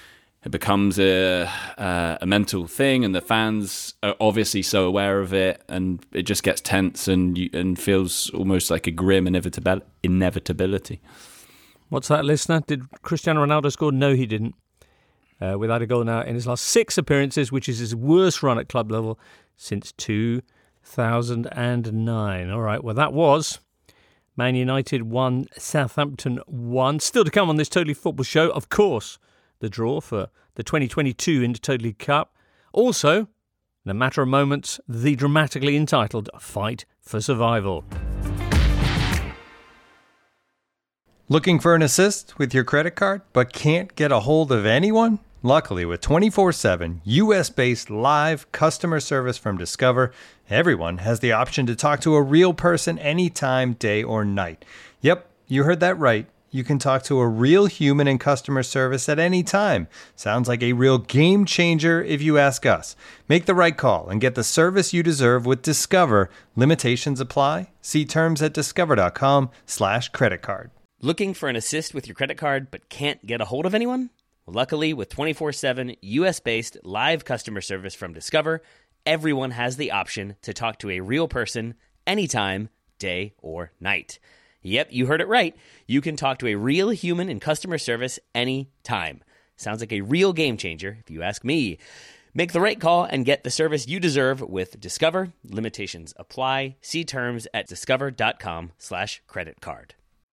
it becomes a mental thing, and the fans are obviously so aware of it, and it just gets tense and feels almost like a grim inevitability. What's that, listener? Did Cristiano Ronaldo score? No, he didn't. Without a goal now in his last 6 appearances, which is his worst run at club level since 2009. All right, well, that was Man United 1, Southampton 1. Still to come on this Totally Football show, of course, the draw for the 2022 Intertotally Cup. Also, in a matter of moments, the dramatically entitled Fight for Survival. Looking for an assist with your credit card but can't get a hold of anyone? Luckily, with 24/7 US-based live customer service from Discover, everyone has the option to talk to a real person anytime, day or night. Yep, you heard that right. You can talk to a real human in customer service at any time. Sounds like a real game changer if you ask us. Make the right call and get the service you deserve with Discover. Limitations apply. See terms at discover.com/creditcard. Looking for an assist with your credit card but can't get a hold of anyone? Well, luckily, with 24/7 US-based live customer service from Discover, everyone has the option to talk to a real person anytime, day or night. Yep, you heard it right. You can talk to a real human in customer service anytime. Sounds like a real game changer, if you ask me. Make the right call and get the service you deserve with Discover. Limitations apply. See terms at discover.com/creditcard.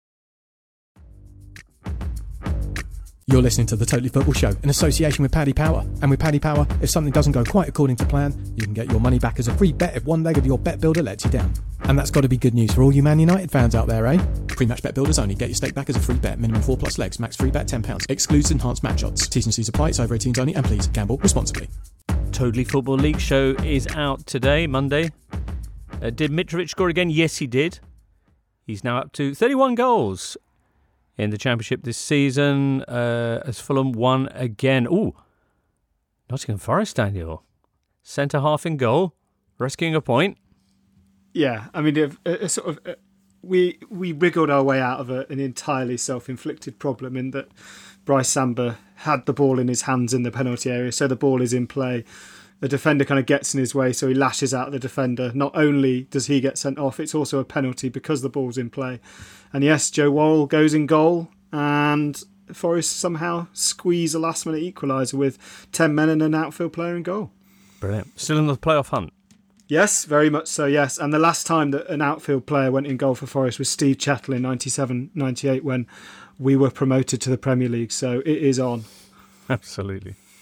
You're listening to The Totally Football Show in association with Paddy Power. And with Paddy Power, if something doesn't go quite according to plan, you can get your money back as a free bet if one leg of your bet builder lets you down. And that's got to be good news for all you Man United fans out there, eh? Pre-match bet builders only. Get your stake back as a free bet. Minimum 4+ legs. Max free bet £10. Excludes enhanced match odds. T's and C's apply. It's over 18s only. And please, gamble responsibly. Totally Football League show is out today, Monday. Did Mitrovic score again? Yes, he did. He's now up to 31 goals in the Championship this season, as Fulham won again. Ooh, Nottingham Forest, Daniel. Centre-half in goal, rescuing a point. Yeah, I mean, we wriggled our way out of an entirely self-inflicted problem in that Bryce Samba had the ball in his hands in the penalty area, so the ball is in play. The defender kind of gets in his way, so he lashes out at the defender. Not only does he get sent off, it's also a penalty because the ball's in play. And yes, Joe Worrell goes in goal, and Forest somehow squeeze a last-minute equaliser with 10 men and an outfield player in goal. Brilliant. Still in the playoff hunt? Yes, very much so, yes. And the last time that an outfield player went in goal for Forest was Steve Chettle in 97-98 when we were promoted to the Premier League. So it is on. Absolutely.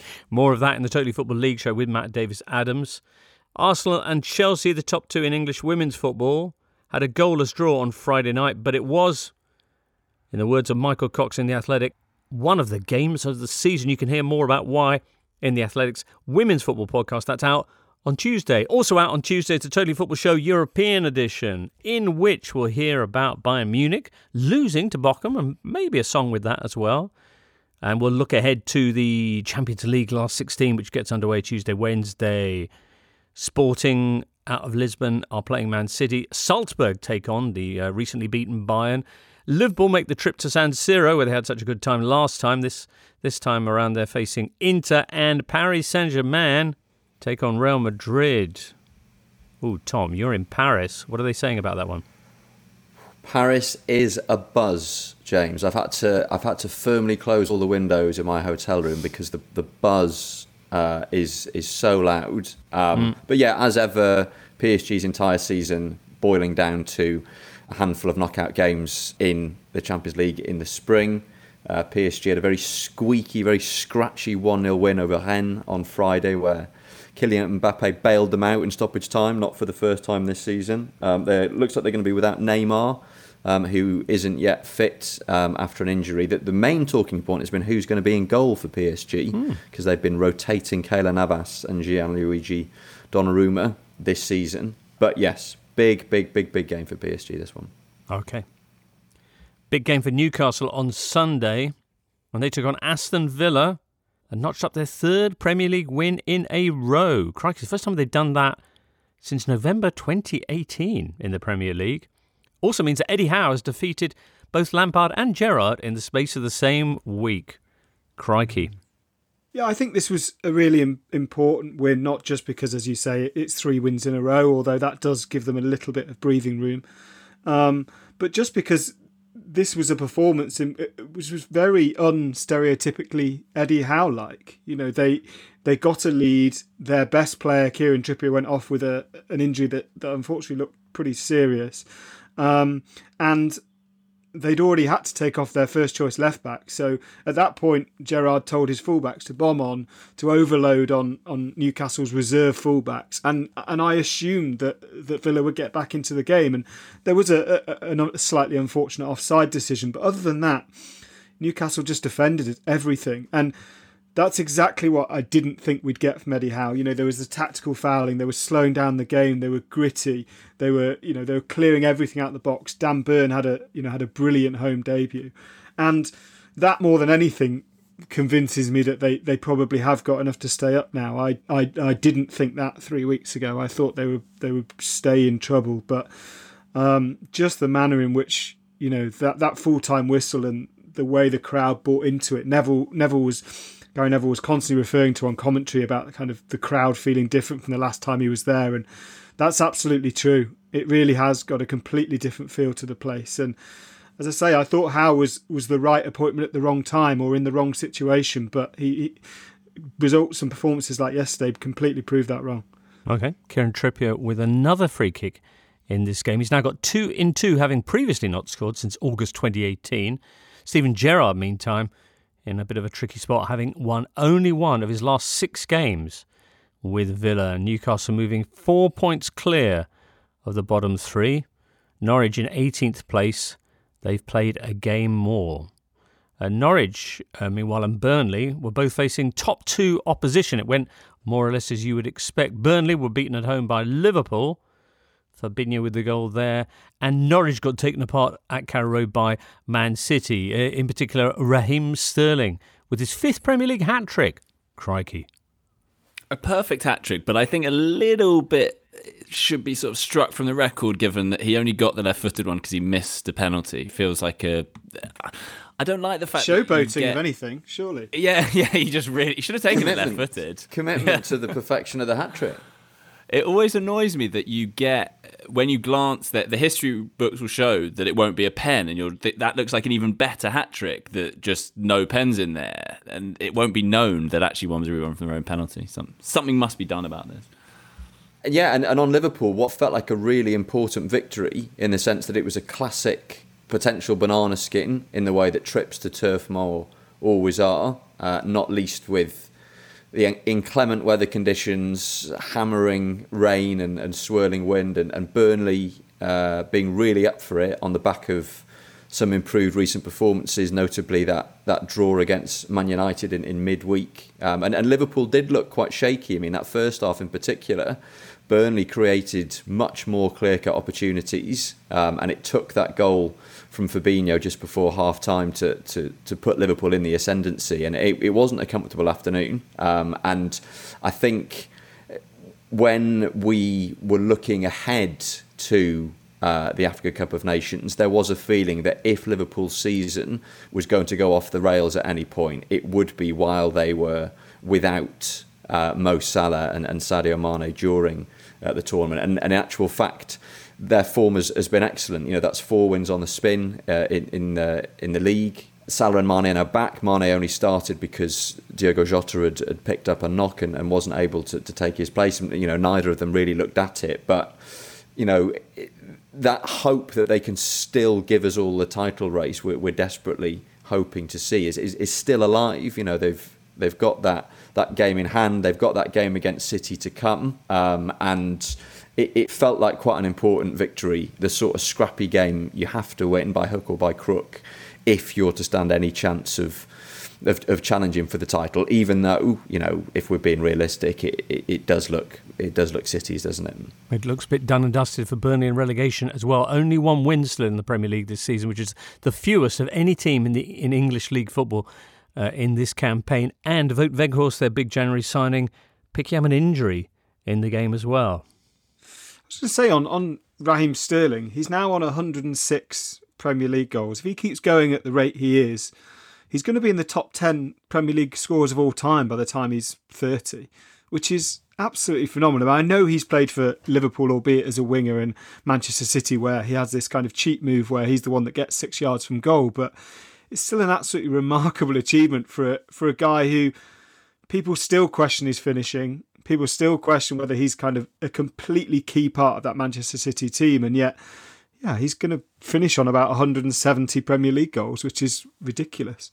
More of that in the Totally Football League show with Matt Davis-Adams. Arsenal and Chelsea, the top two in English women's football, had a goalless draw on Friday night, but it was, in the words of Michael Cox in The Athletic, one of the games of the season. You can hear more about why in The Athletic's Women's Football podcast. That's out on Tuesday. Also out on Tuesday, it's a Totally Football Show European edition, in which we'll hear about Bayern Munich losing to Bochum, and maybe a song with that as well. And we'll look ahead to the Champions League last 16, which gets underway Tuesday, Wednesday. Sporting out of Lisbon are playing Man City. Salzburg take on the recently beaten Bayern. Liverpool make the trip to San Siro, where they had such a good time last time. This time around, they're facing Inter, and Paris Saint-Germain take on Real Madrid. Ooh, Tom, you're in Paris. What are they saying about that one? Paris is a buzz, James. I've had to firmly close all the windows in my hotel room because the buzz is so loud. But yeah, as ever, PSG's entire season boiling down to a handful of knockout games in the Champions League in the spring. PSG had a very squeaky, very scratchy 1-0 win over Rennes on Friday, where Kylian Mbappe bailed them out in stoppage time, not for the first time this season. It looks like they're going to be without Neymar, who isn't yet fit after an injury. The main talking point has been who's going to be in goal for PSG, because they've been rotating Keylor Navas and Gianluigi Donnarumma this season. But yes, big game for PSG, this one. Okay. Big game for Newcastle on Sunday, when they took on Aston Villa and notched up their third Premier League win in a row. Crikey, it's the first time they've done that since November 2018 in the Premier League. Also means that Eddie Howe has defeated both Lampard and Gerrard in the space of the same week. Crikey. Yeah, I think this was a really important win, not just because, as you say, it's 3 wins in a row, although that does give them a little bit of breathing room, but just because this was a performance which was very unstereotypically Eddie Howe-like. You know, they got a lead. Their best player, Kieran Trippier, went off with an injury that unfortunately looked pretty serious. And they'd already had to take off their first choice left back. So at that point, Gerrard told his fullbacks to bomb on, to overload on Newcastle's reserve fullbacks. And I assumed that Villa would get back into the game. And there was a slightly unfortunate offside decision. But other than that, Newcastle just defended everything. And that's exactly what I didn't think we'd get from Eddie Howe. You know, there was the tactical fouling, they were slowing down the game, they were gritty, they were clearing everything out of the box. Dan Burn had a brilliant home debut, and that more than anything convinces me that they probably have got enough to stay up now. I didn't think that 3 weeks ago. I thought they would stay in trouble, but just the manner in which, you know, that full-time whistle and the way the crowd bought into it. Gary Neville was constantly referring to on commentary about kind of the crowd feeling different from the last time he was there, and that's absolutely true. It really has got a completely different feel to the place. And as I say, I thought Howe was the right appointment at the wrong time or in the wrong situation, but results and performances like yesterday completely proved that wrong. Okay, Kieran Trippier with another free kick in this game. He's now got 2 in 2, having previously not scored since August 2018. Steven Gerrard, meantime, in a bit of a tricky spot, having won only one of his last 6 games with Villa. Newcastle moving 4 points clear of the bottom 3. Norwich in 18th place. They've played a game more. Norwich, meanwhile, and Burnley were both facing top 2 opposition. It went more or less as you would expect. Burnley were beaten at home by Liverpool. Fabinho with the goal there. And Norwich got taken apart at Carrow Road by Man City. In particular, Raheem Sterling with his 5th Premier League hat-trick. Crikey. A perfect hat-trick, but I think a little bit should be sort of struck from the record, given that he only got the left-footed one because he missed a penalty. Feels like I don't like the fact showboating, if anything, surely. Yeah, he should have taken it left-footed. Commitment to the perfection of the hat-trick. It always annoys me that you get, when you glance, that the history books will show that it won't be a pen, and that looks like an even better hat-trick, that just no pens in there, and it won't be known that actually one was a rerun from their own penalty. Something must be done about this. Yeah, and on Liverpool, what felt like a really important victory, in the sense that it was a classic potential banana skin in the way that trips to Turf Moor always are, not least with the inclement weather conditions, hammering rain and swirling wind, and Burnley being really up for it on the back of some improved recent performances, notably that draw against Man United in midweek. And Liverpool did look quite shaky. I mean, that first half in particular, Burnley created much more clear-cut opportunities, and it took that goal from Fabinho just before half-time to put Liverpool in the ascendancy. And it wasn't a comfortable afternoon. And I think when we were looking ahead to the Africa Cup of Nations, there was a feeling that if Liverpool's season was going to go off the rails at any point, it would be while they were without Mo Salah and Sadio Mane during the tournament. And in actual fact, their form has been excellent. You know, that's 4 wins on the spin in the league. Salah and Mane are back. Mane only started because Diogo Jota had picked up a knock and wasn't able to take his place. You know, neither of them really looked at it, but you know, that hope that they can still give us all the title race we're desperately hoping to see is still alive. You know, they've got that game in hand. They've got that game against City to come, and it felt like quite an important victory. The sort of scrappy game you have to win by hook or by crook if you're to stand any chance of challenging for the title. Even though, you know, if we're being realistic, it does look City's, doesn't it? It looks a bit done and dusted for Burnley in relegation as well. Only 1 win still in the Premier League this season, which is the fewest of any team in English League football in this campaign. And Wout Weghorst, their big January signing, picking up an injury in the game as well. I was going to say on Raheem Sterling, he's now on 106 Premier League goals. If he keeps going at the rate he is, he's going to be in the top 10 Premier League scorers of all time by the time he's 30, which is absolutely phenomenal. I know he's played for Liverpool, albeit as a winger, in Manchester City, where he has this kind of cheat move where he's the one that gets 6 yards from goal, but it's still an absolutely remarkable achievement for a guy who people still question his finishing. People still question whether he's kind of a completely key part of that Manchester City team, and yet, yeah, he's going to finish on about 170 Premier League goals, which is ridiculous.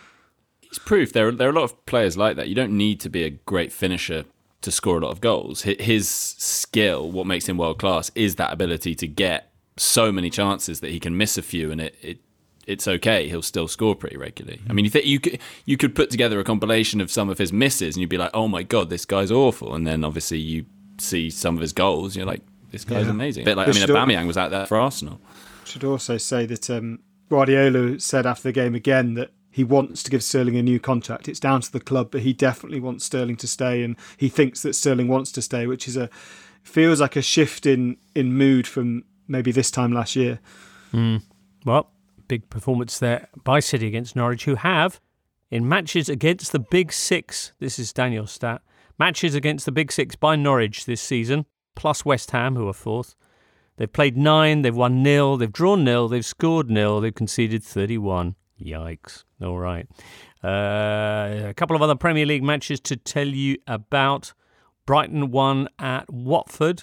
He's proof. There are a lot of players like that. You don't need to be a great finisher to score a lot of goals. His skill, what makes him world class, is that ability to get so many chances that he can miss a few, and it's okay. He'll still score pretty regularly. I mean, you could put together a compilation of some of his misses, and you'd be like, oh my god, this guy's awful. And then obviously you see some of his goals, you're like, this guy's amazing. A bit like, Aubameyang was out there for Arsenal. Should also say that Guardiola said after the game again that he wants to give Sterling a new contract. It's down to the club, but he definitely wants Sterling to stay, and he thinks that Sterling wants to stay, which is feels like a shift in mood from maybe this time last year. Well, big performance there by City against Norwich, who have, in matches against the Big Six, this is Daniel's stat, matches against the Big Six by Norwich this season, plus West Ham, who are fourth. They've played 9, they've won 0, they've drawn 0, they've scored 0, they've conceded 31. Yikes. All right. A couple of other Premier League matches to tell you about. Brighton won at Watford.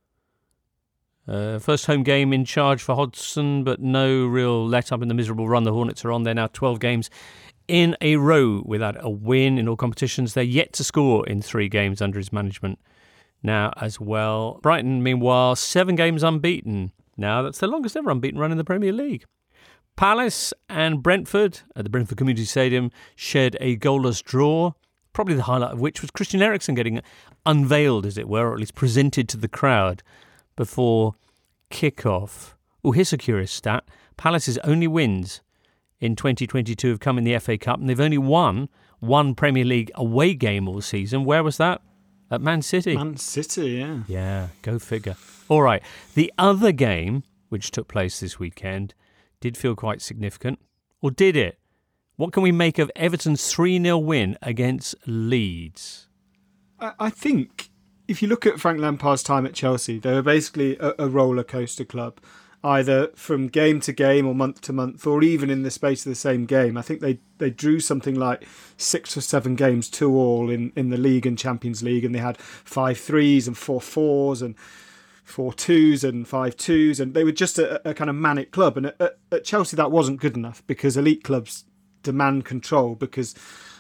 First home game in charge for Hodgson, but no real let-up in the miserable run the Hornets are on. They're now 12 games in a row without a win in all competitions. They're yet to score in 3 games under his management now as well. Brighton, meanwhile, 7 games unbeaten. Now that's the longest ever unbeaten run in the Premier League. Palace and Brentford at the Brentford Community Stadium shared a goalless draw, probably the highlight of which was Christian Eriksen getting unveiled, as it were, or at least presented to the crowd before kick-off. Oh, here's a curious stat. Palace's only wins in 2022 have come in the FA Cup, and they've only won 1 Premier League away game all season. Where was that? At Man City. Man City, yeah. Yeah, go figure. All right, the other game, which took place this weekend, did feel quite significant. Or did it? What can we make of Everton's 3-0 win against Leeds? I think if you look at Frank Lampard's time at Chelsea, they were basically a roller coaster club, either from game to game or month to month, or even in the space of the same game. I think they drew something like 6 or 7 games 2-2 in the league and Champions League, and they had 5-3s and 4-4s and 4-2s and 5-2s, and they were just a kind of manic club. And at Chelsea that wasn't good enough, because elite clubs demand control, because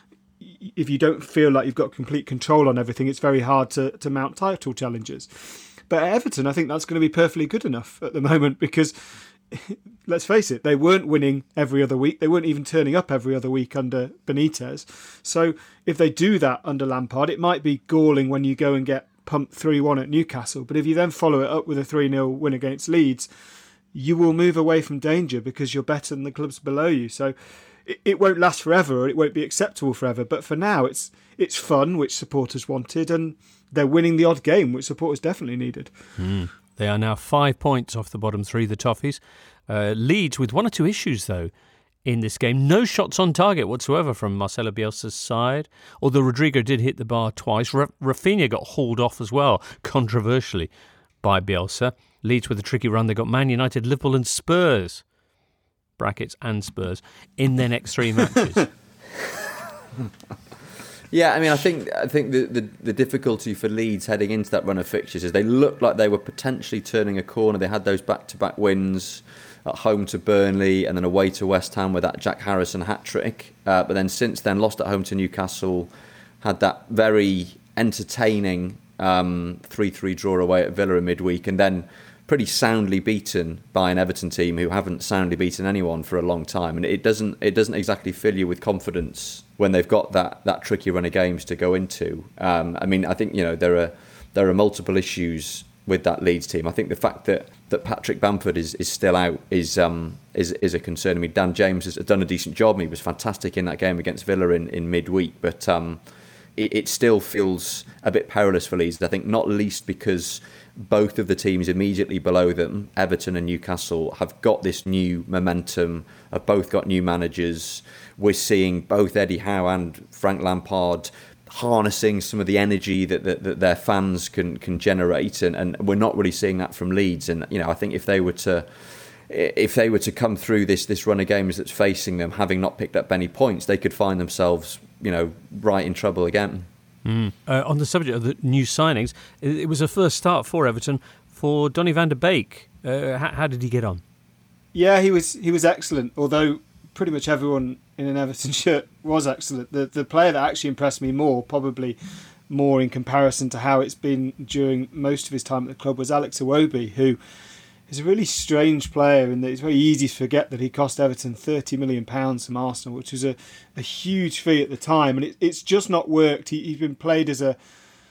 if you don't feel like you've got complete control on everything, it's very hard to mount title challenges. But at Everton, I think that's going to be perfectly good enough at the moment, because let's face it, they weren't winning every other week. They weren't even turning up every other week under Benitez. So if they do that under Lampard, it might be galling when you go and get pumped 3-1 at Newcastle. But if you then follow it up with a 3-0 win against Leeds, you will move away from danger because you're better than the clubs below you. So it won't last forever, or it won't be acceptable forever. But for now, it's fun, which supporters wanted, and they're winning the odd game, which supporters definitely needed. They are now 5 points off the bottom three, the Toffees. Leeds with one or two issues, though, in this game. No shots on target whatsoever from Marcelo Bielsa's side, although Rodrigo did hit the bar twice. Rafinha got hauled off as well, controversially, by Bielsa. Leeds with a tricky run. They got Man United, Liverpool and Spurs, brackets and Spurs, in their next three matches. Yeah, I mean, I think the difficulty for Leeds heading into that run of fixtures is they looked like they were potentially turning a corner. They had those back-to-back wins at home to Burnley and then away to West Ham with that Jack Harrison hat-trick. But then since then, lost at home to Newcastle, had that very entertaining 3-3 draw away at Villa in midweek, and then pretty soundly beaten by an Everton team who haven't soundly beaten anyone for a long time. And it doesn't exactly fill you with confidence when they've got that tricky run of games to go into. I mean, I think there are multiple issues with that Leeds team. I think the fact that Patrick Bamford is still out is a concern. I mean, Dan James has done a decent job. He was fantastic in that game against Villa in midweek, but it still feels a bit perilous for Leeds. I think not least because both of the teams immediately below them, Everton and Newcastle, have got this new momentum, have both got new managers. We're seeing both Eddie Howe and Frank Lampard harnessing some of the energy that their fans can generate, and we're not really seeing that from Leeds. And I think if they were to come through this run of games that's facing them, having not picked up any points, they could find themselves right in trouble again. On the subject of the new signings, it was a first start for Everton for Donny van der Beek. How did he get on? Yeah, he was excellent, although pretty much everyone in an Everton shirt was excellent. The player that actually impressed me probably more in comparison to how it's been during most of his time at the club, was Alex Iwobi, who is a really strange player in that it's very easy to forget that he cost Everton £30 million from Arsenal, which was a huge fee at the time, and it's just not worked. He's been played as a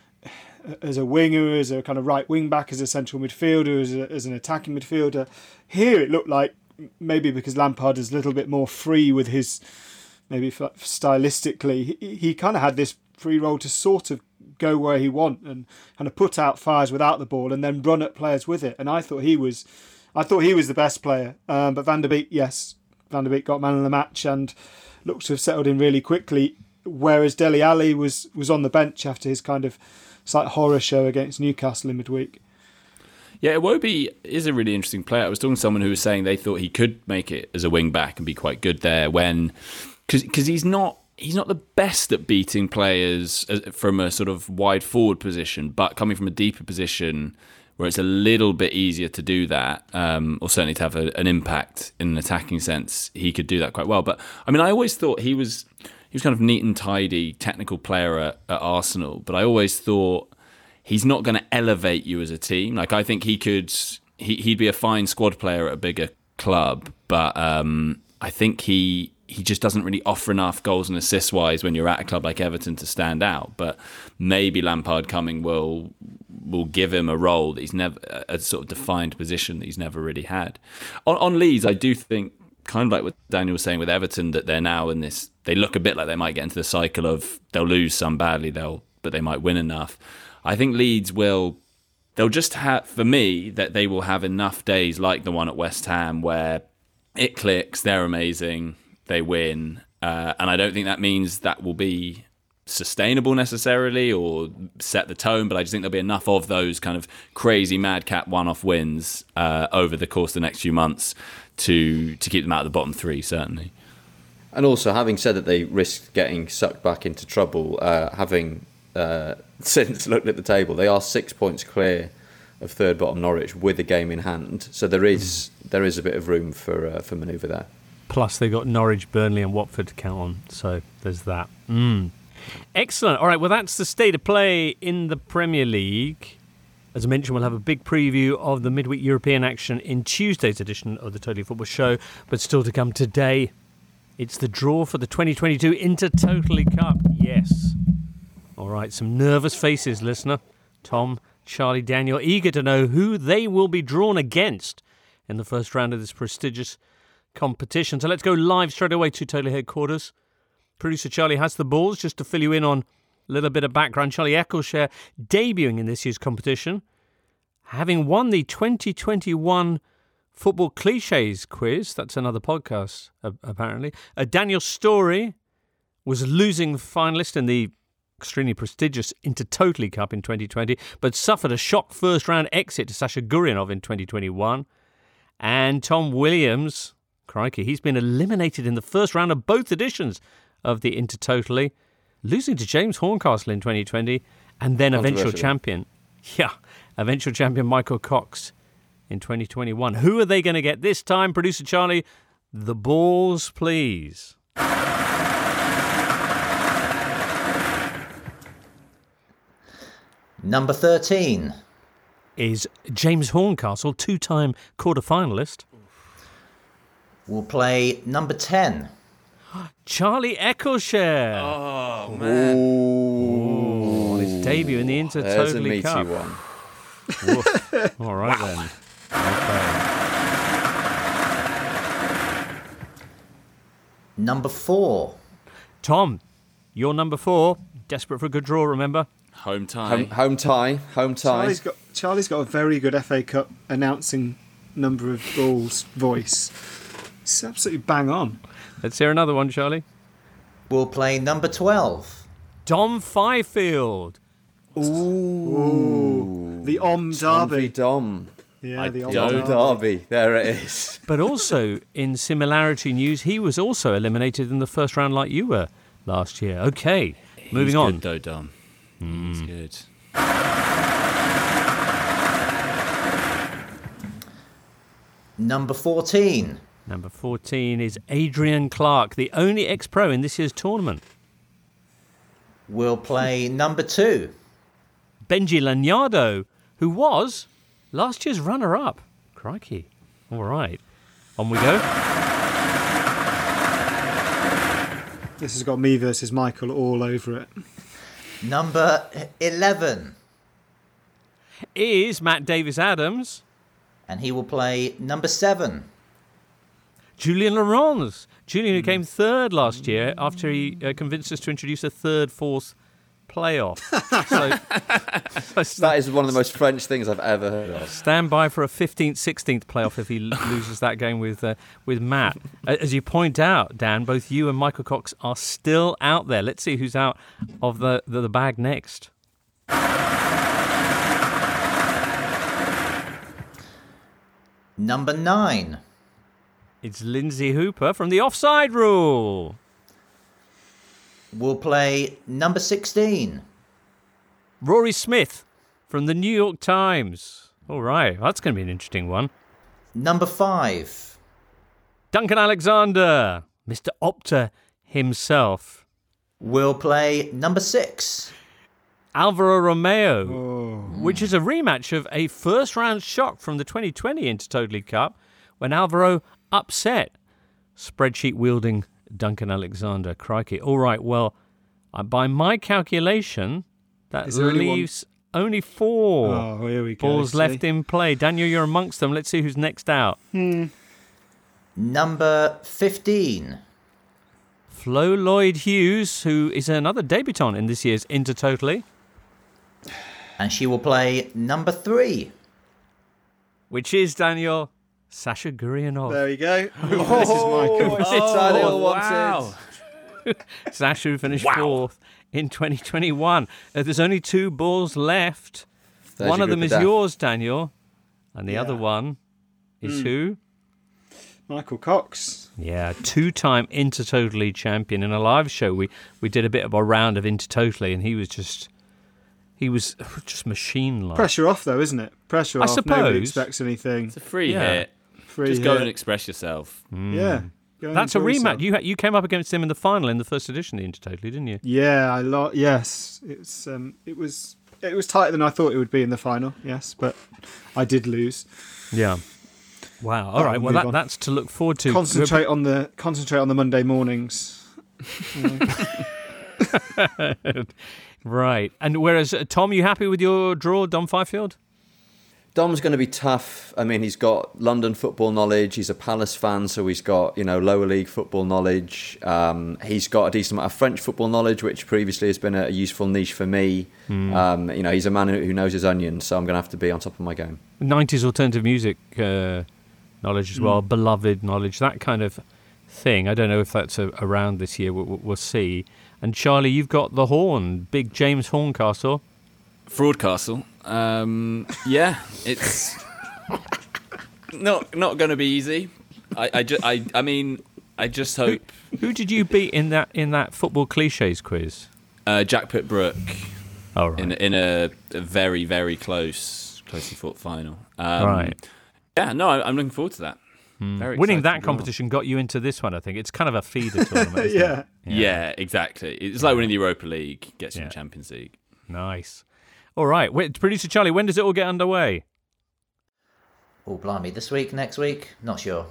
winger, as a kind of right wing back, as a central midfielder, as an attacking midfielder. Here it looked like, maybe because Lampard is a little bit more free with his, maybe stylistically, he kind of had this free role to sort of go where he want and kind of put out fires without the ball and then run at players with it. And I thought he was the best player. But Van der Beek got man of the match and looked to have settled in really quickly. Whereas Dele Alli was on the bench after his kind of slight horror show against Newcastle in midweek. Yeah, Iwobi is a really interesting player. I was talking to someone who was saying they thought he could make it as a wing back and be quite good there because he's not the best at beating players from a sort of wide forward position, but coming from a deeper position where it's a little bit easier to do that, or certainly to have an impact in an attacking sense, he could do that quite well. But I mean, I always thought he was kind of neat and tidy technical player at Arsenal, but I always thought he's not going to elevate you as a team. Like, I think he'd be a fine squad player at a bigger club, but I think he just doesn't really offer enough goals and assists wise when you're at a club like Everton to stand out. But maybe Lampard coming will give him a role that he's never, a sort of defined position that he's never really had. On Leeds, I do think, kind of like what Daniel was saying with Everton, that they're now in this, they look a bit like they might get into the cycle of they'll lose some badly, but they might win enough. I think Leeds they'll just have, for me, that they will have enough days like the one at West Ham where it clicks, they're amazing, they win, and I don't think that means that will be sustainable necessarily or set the tone, but I just think there'll be enough of those kind of crazy madcap one-off wins over the course of the next few months to keep them out of the bottom three, certainly. And also, having said that they risk getting sucked back into trouble, having since looked at the table, they are 6 points clear of third bottom Norwich with a game in hand, so there is a bit of room for manoeuvre there. Plus, they've got Norwich, Burnley and Watford to count on, so there's that. Excellent. All right, well, that's the state of play in the Premier League. As I mentioned, we'll have a big preview of the midweek European action in Tuesday's edition of the Totally Football Show. But still to come today, it's the draw for the 2022 Inter-Totally Cup. Yes. All right, some nervous faces, listener. Tom, Charlie, Daniel, eager to know who they will be drawn against in the first round of this prestigious competition. So let's go live straight away to Totally headquarters. Producer Charlie has the balls. Just to fill you in on a little bit of background, Charlie Eccleshare debuting in this year's competition, having won the 2021 Football Cliches quiz. That's another podcast, apparently. Daniel Storey was losing finalist in the extremely prestigious Inter-Totally Cup in 2020, but suffered a shock first-round exit to Sasha Gurianov in 2021. And Tom Williams, crikey, he's been eliminated in the first round of both editions of the Inter-Totally, losing to James Horncastle in 2020, and then eventual champion Michael Cox in 2021. Who are they going to get this time? Producer Charlie, the balls, please. Number 13 is James Horncastle, two-time quarter-finalist. We'll play number 10. Charlie Eccleshare. Oh, man. Ooh. His debut in the Inter-Totally Cup. There's a meaty one. All right, then. Okay. Number 4. Tom, you're number 4. Desperate for a good draw, remember? Home tie. Home tie. Charlie's got a very good FA Cup announcing number of balls voice. It's absolutely bang on. Let's hear another one, Charlie. We'll play number 12. Dom Fifield. Ooh. The Derby. Dom. Yeah, the Derby. There it is. But also, in similarity news, he was also eliminated in the first round like you were last year. Okay, moving on. He's good, though, Dom. He's good. Number 14. Number 14 is Adrian Clark, the only ex-pro in this year's tournament. We'll play number 2. Benji Lanyardo, who was last year's runner-up. Crikey. All right. On we go. This has got me versus Michael all over it. Number 11. Is Matt Davis-Adams. And he will play number 7. Julian Laurens. Julian, who came third last year after he convinced us to introduce a third, fourth playoff. That is one of the most French things I've ever heard of. Stand by for a 15th, 16th playoff if he loses that game with Matt. As you point out, Dan, both you and Michael Cox are still out there. Let's see who's out of the bag next. Number 9. It's Lindsay Hooper from the Offside Rule. We'll play number 16. Rory Smith from the New York Times. All right, that's going to be an interesting one. Number 5. Duncan Alexander, Mr. Opta himself. We'll play number 6. Alvaro Romeo, which is a rematch of a first-round shock from the 2020 Inter-Totally Cup when Alvaro upset spreadsheet-wielding Duncan Alexander. Crikey. All right, well, by my calculation, that leaves only 4 here we go, balls left in play. Daniel, you're amongst them. Let's see who's next out. Number 15. Flo Lloyd-Hughes, who is another debutant in this year's Inter-Totally. And she will play number 3. Which is, Daniel, Sasha Gurianov. There you go. This is Michael. Wow. Sasha, who finished 4th in 2021. There's only 2 balls left. One of them is yours, Daniel. And the other one is who? Michael Cox. Yeah, 2-time Inter-Totally champion. In a live show, we did a bit of a round of Inter-Totally, and he was just machine-like. Pressure off, though, isn't it? Pressure off. I suppose. Nobody expects anything. It's a free hit. Just go and express yourself. Yeah. That's a rematch. You came up against him in the final in the first edition of the Intertotally, didn't you? Yeah, yes. It was tighter than I thought it would be in the final. Yes, but I did lose. Yeah. Wow. All right. Well, that's to look forward to. Concentrate on the Monday mornings. Right. And whereas Tom, you happy with your draw, Dom Fifield? Dom's going to be tough. I mean, he's got London football knowledge. He's a Palace fan, so he's got lower league football knowledge. He's got a decent amount of French football knowledge, which previously has been a useful niche for me. He's a man who knows his onions, so I'm going to have to be on top of my game. 90s alternative music knowledge as well, beloved knowledge, that kind of thing. I don't know if that's around this year. We'll see. And Charlie, you've got the Horn, big James Horncastle. Fraudcastle. Yeah, it's not going to be easy. I just hope. Who did you beat in that football cliches quiz? Jack Pitt-Brooke. Oh, right. In a very, very closely fought final. Right. Yeah, no, I'm looking forward to that. Winning that competition got you into this one, I think. It's kind of a feeder tournament. Yeah, exactly. It's like winning the Europa League gets you in the Champions League. Nice. All right. Wait, Producer Charlie, when does it all get underway? Oh, blimey. This week, next week? Not sure.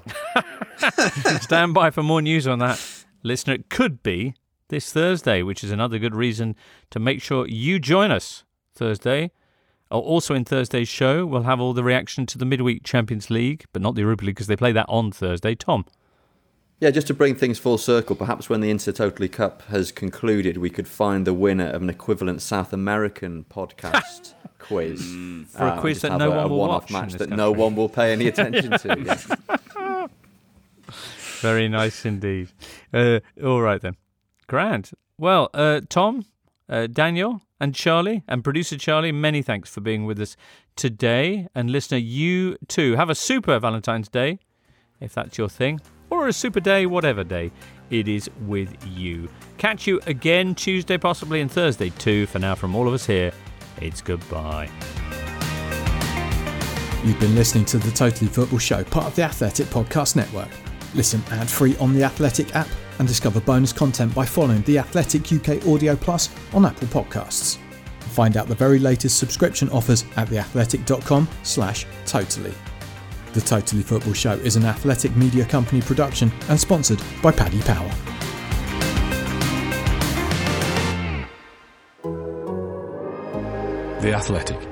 Stand by for more news on that. Listener, it could be this Thursday, which is another good reason to make sure you join us Thursday. Also in Thursday's show, we'll have all the reaction to the midweek Champions League, but not the Europa League because they play that on Thursday. Tom? Yeah, just to bring things full circle, perhaps when the Intertotally Cup has concluded, we could find the winner of an equivalent South American podcast quiz. For a quiz that no one will watch. A one-off match that no one will pay any attention to. Yeah. Very nice indeed. All right then. Grand. Well, Tom, Daniel, and Charlie, and producer Charlie, many thanks for being with us today. And listener, you too, have a super Valentine's Day, if that's your thing, or a super day, whatever day it is with you. Catch you again Tuesday, possibly, and Thursday too. For now, from all of us here, it's goodbye. You've been listening to The Totally Football Show, part of the Athletic Podcast Network. Listen ad-free on the Athletic app and discover bonus content by following The Athletic UK Audio Plus on Apple Podcasts. Find out the very latest subscription offers at theathletic.com/totally. The Totally Football Show is an Athletic Media Company production and sponsored by Paddy Power. The Athletic.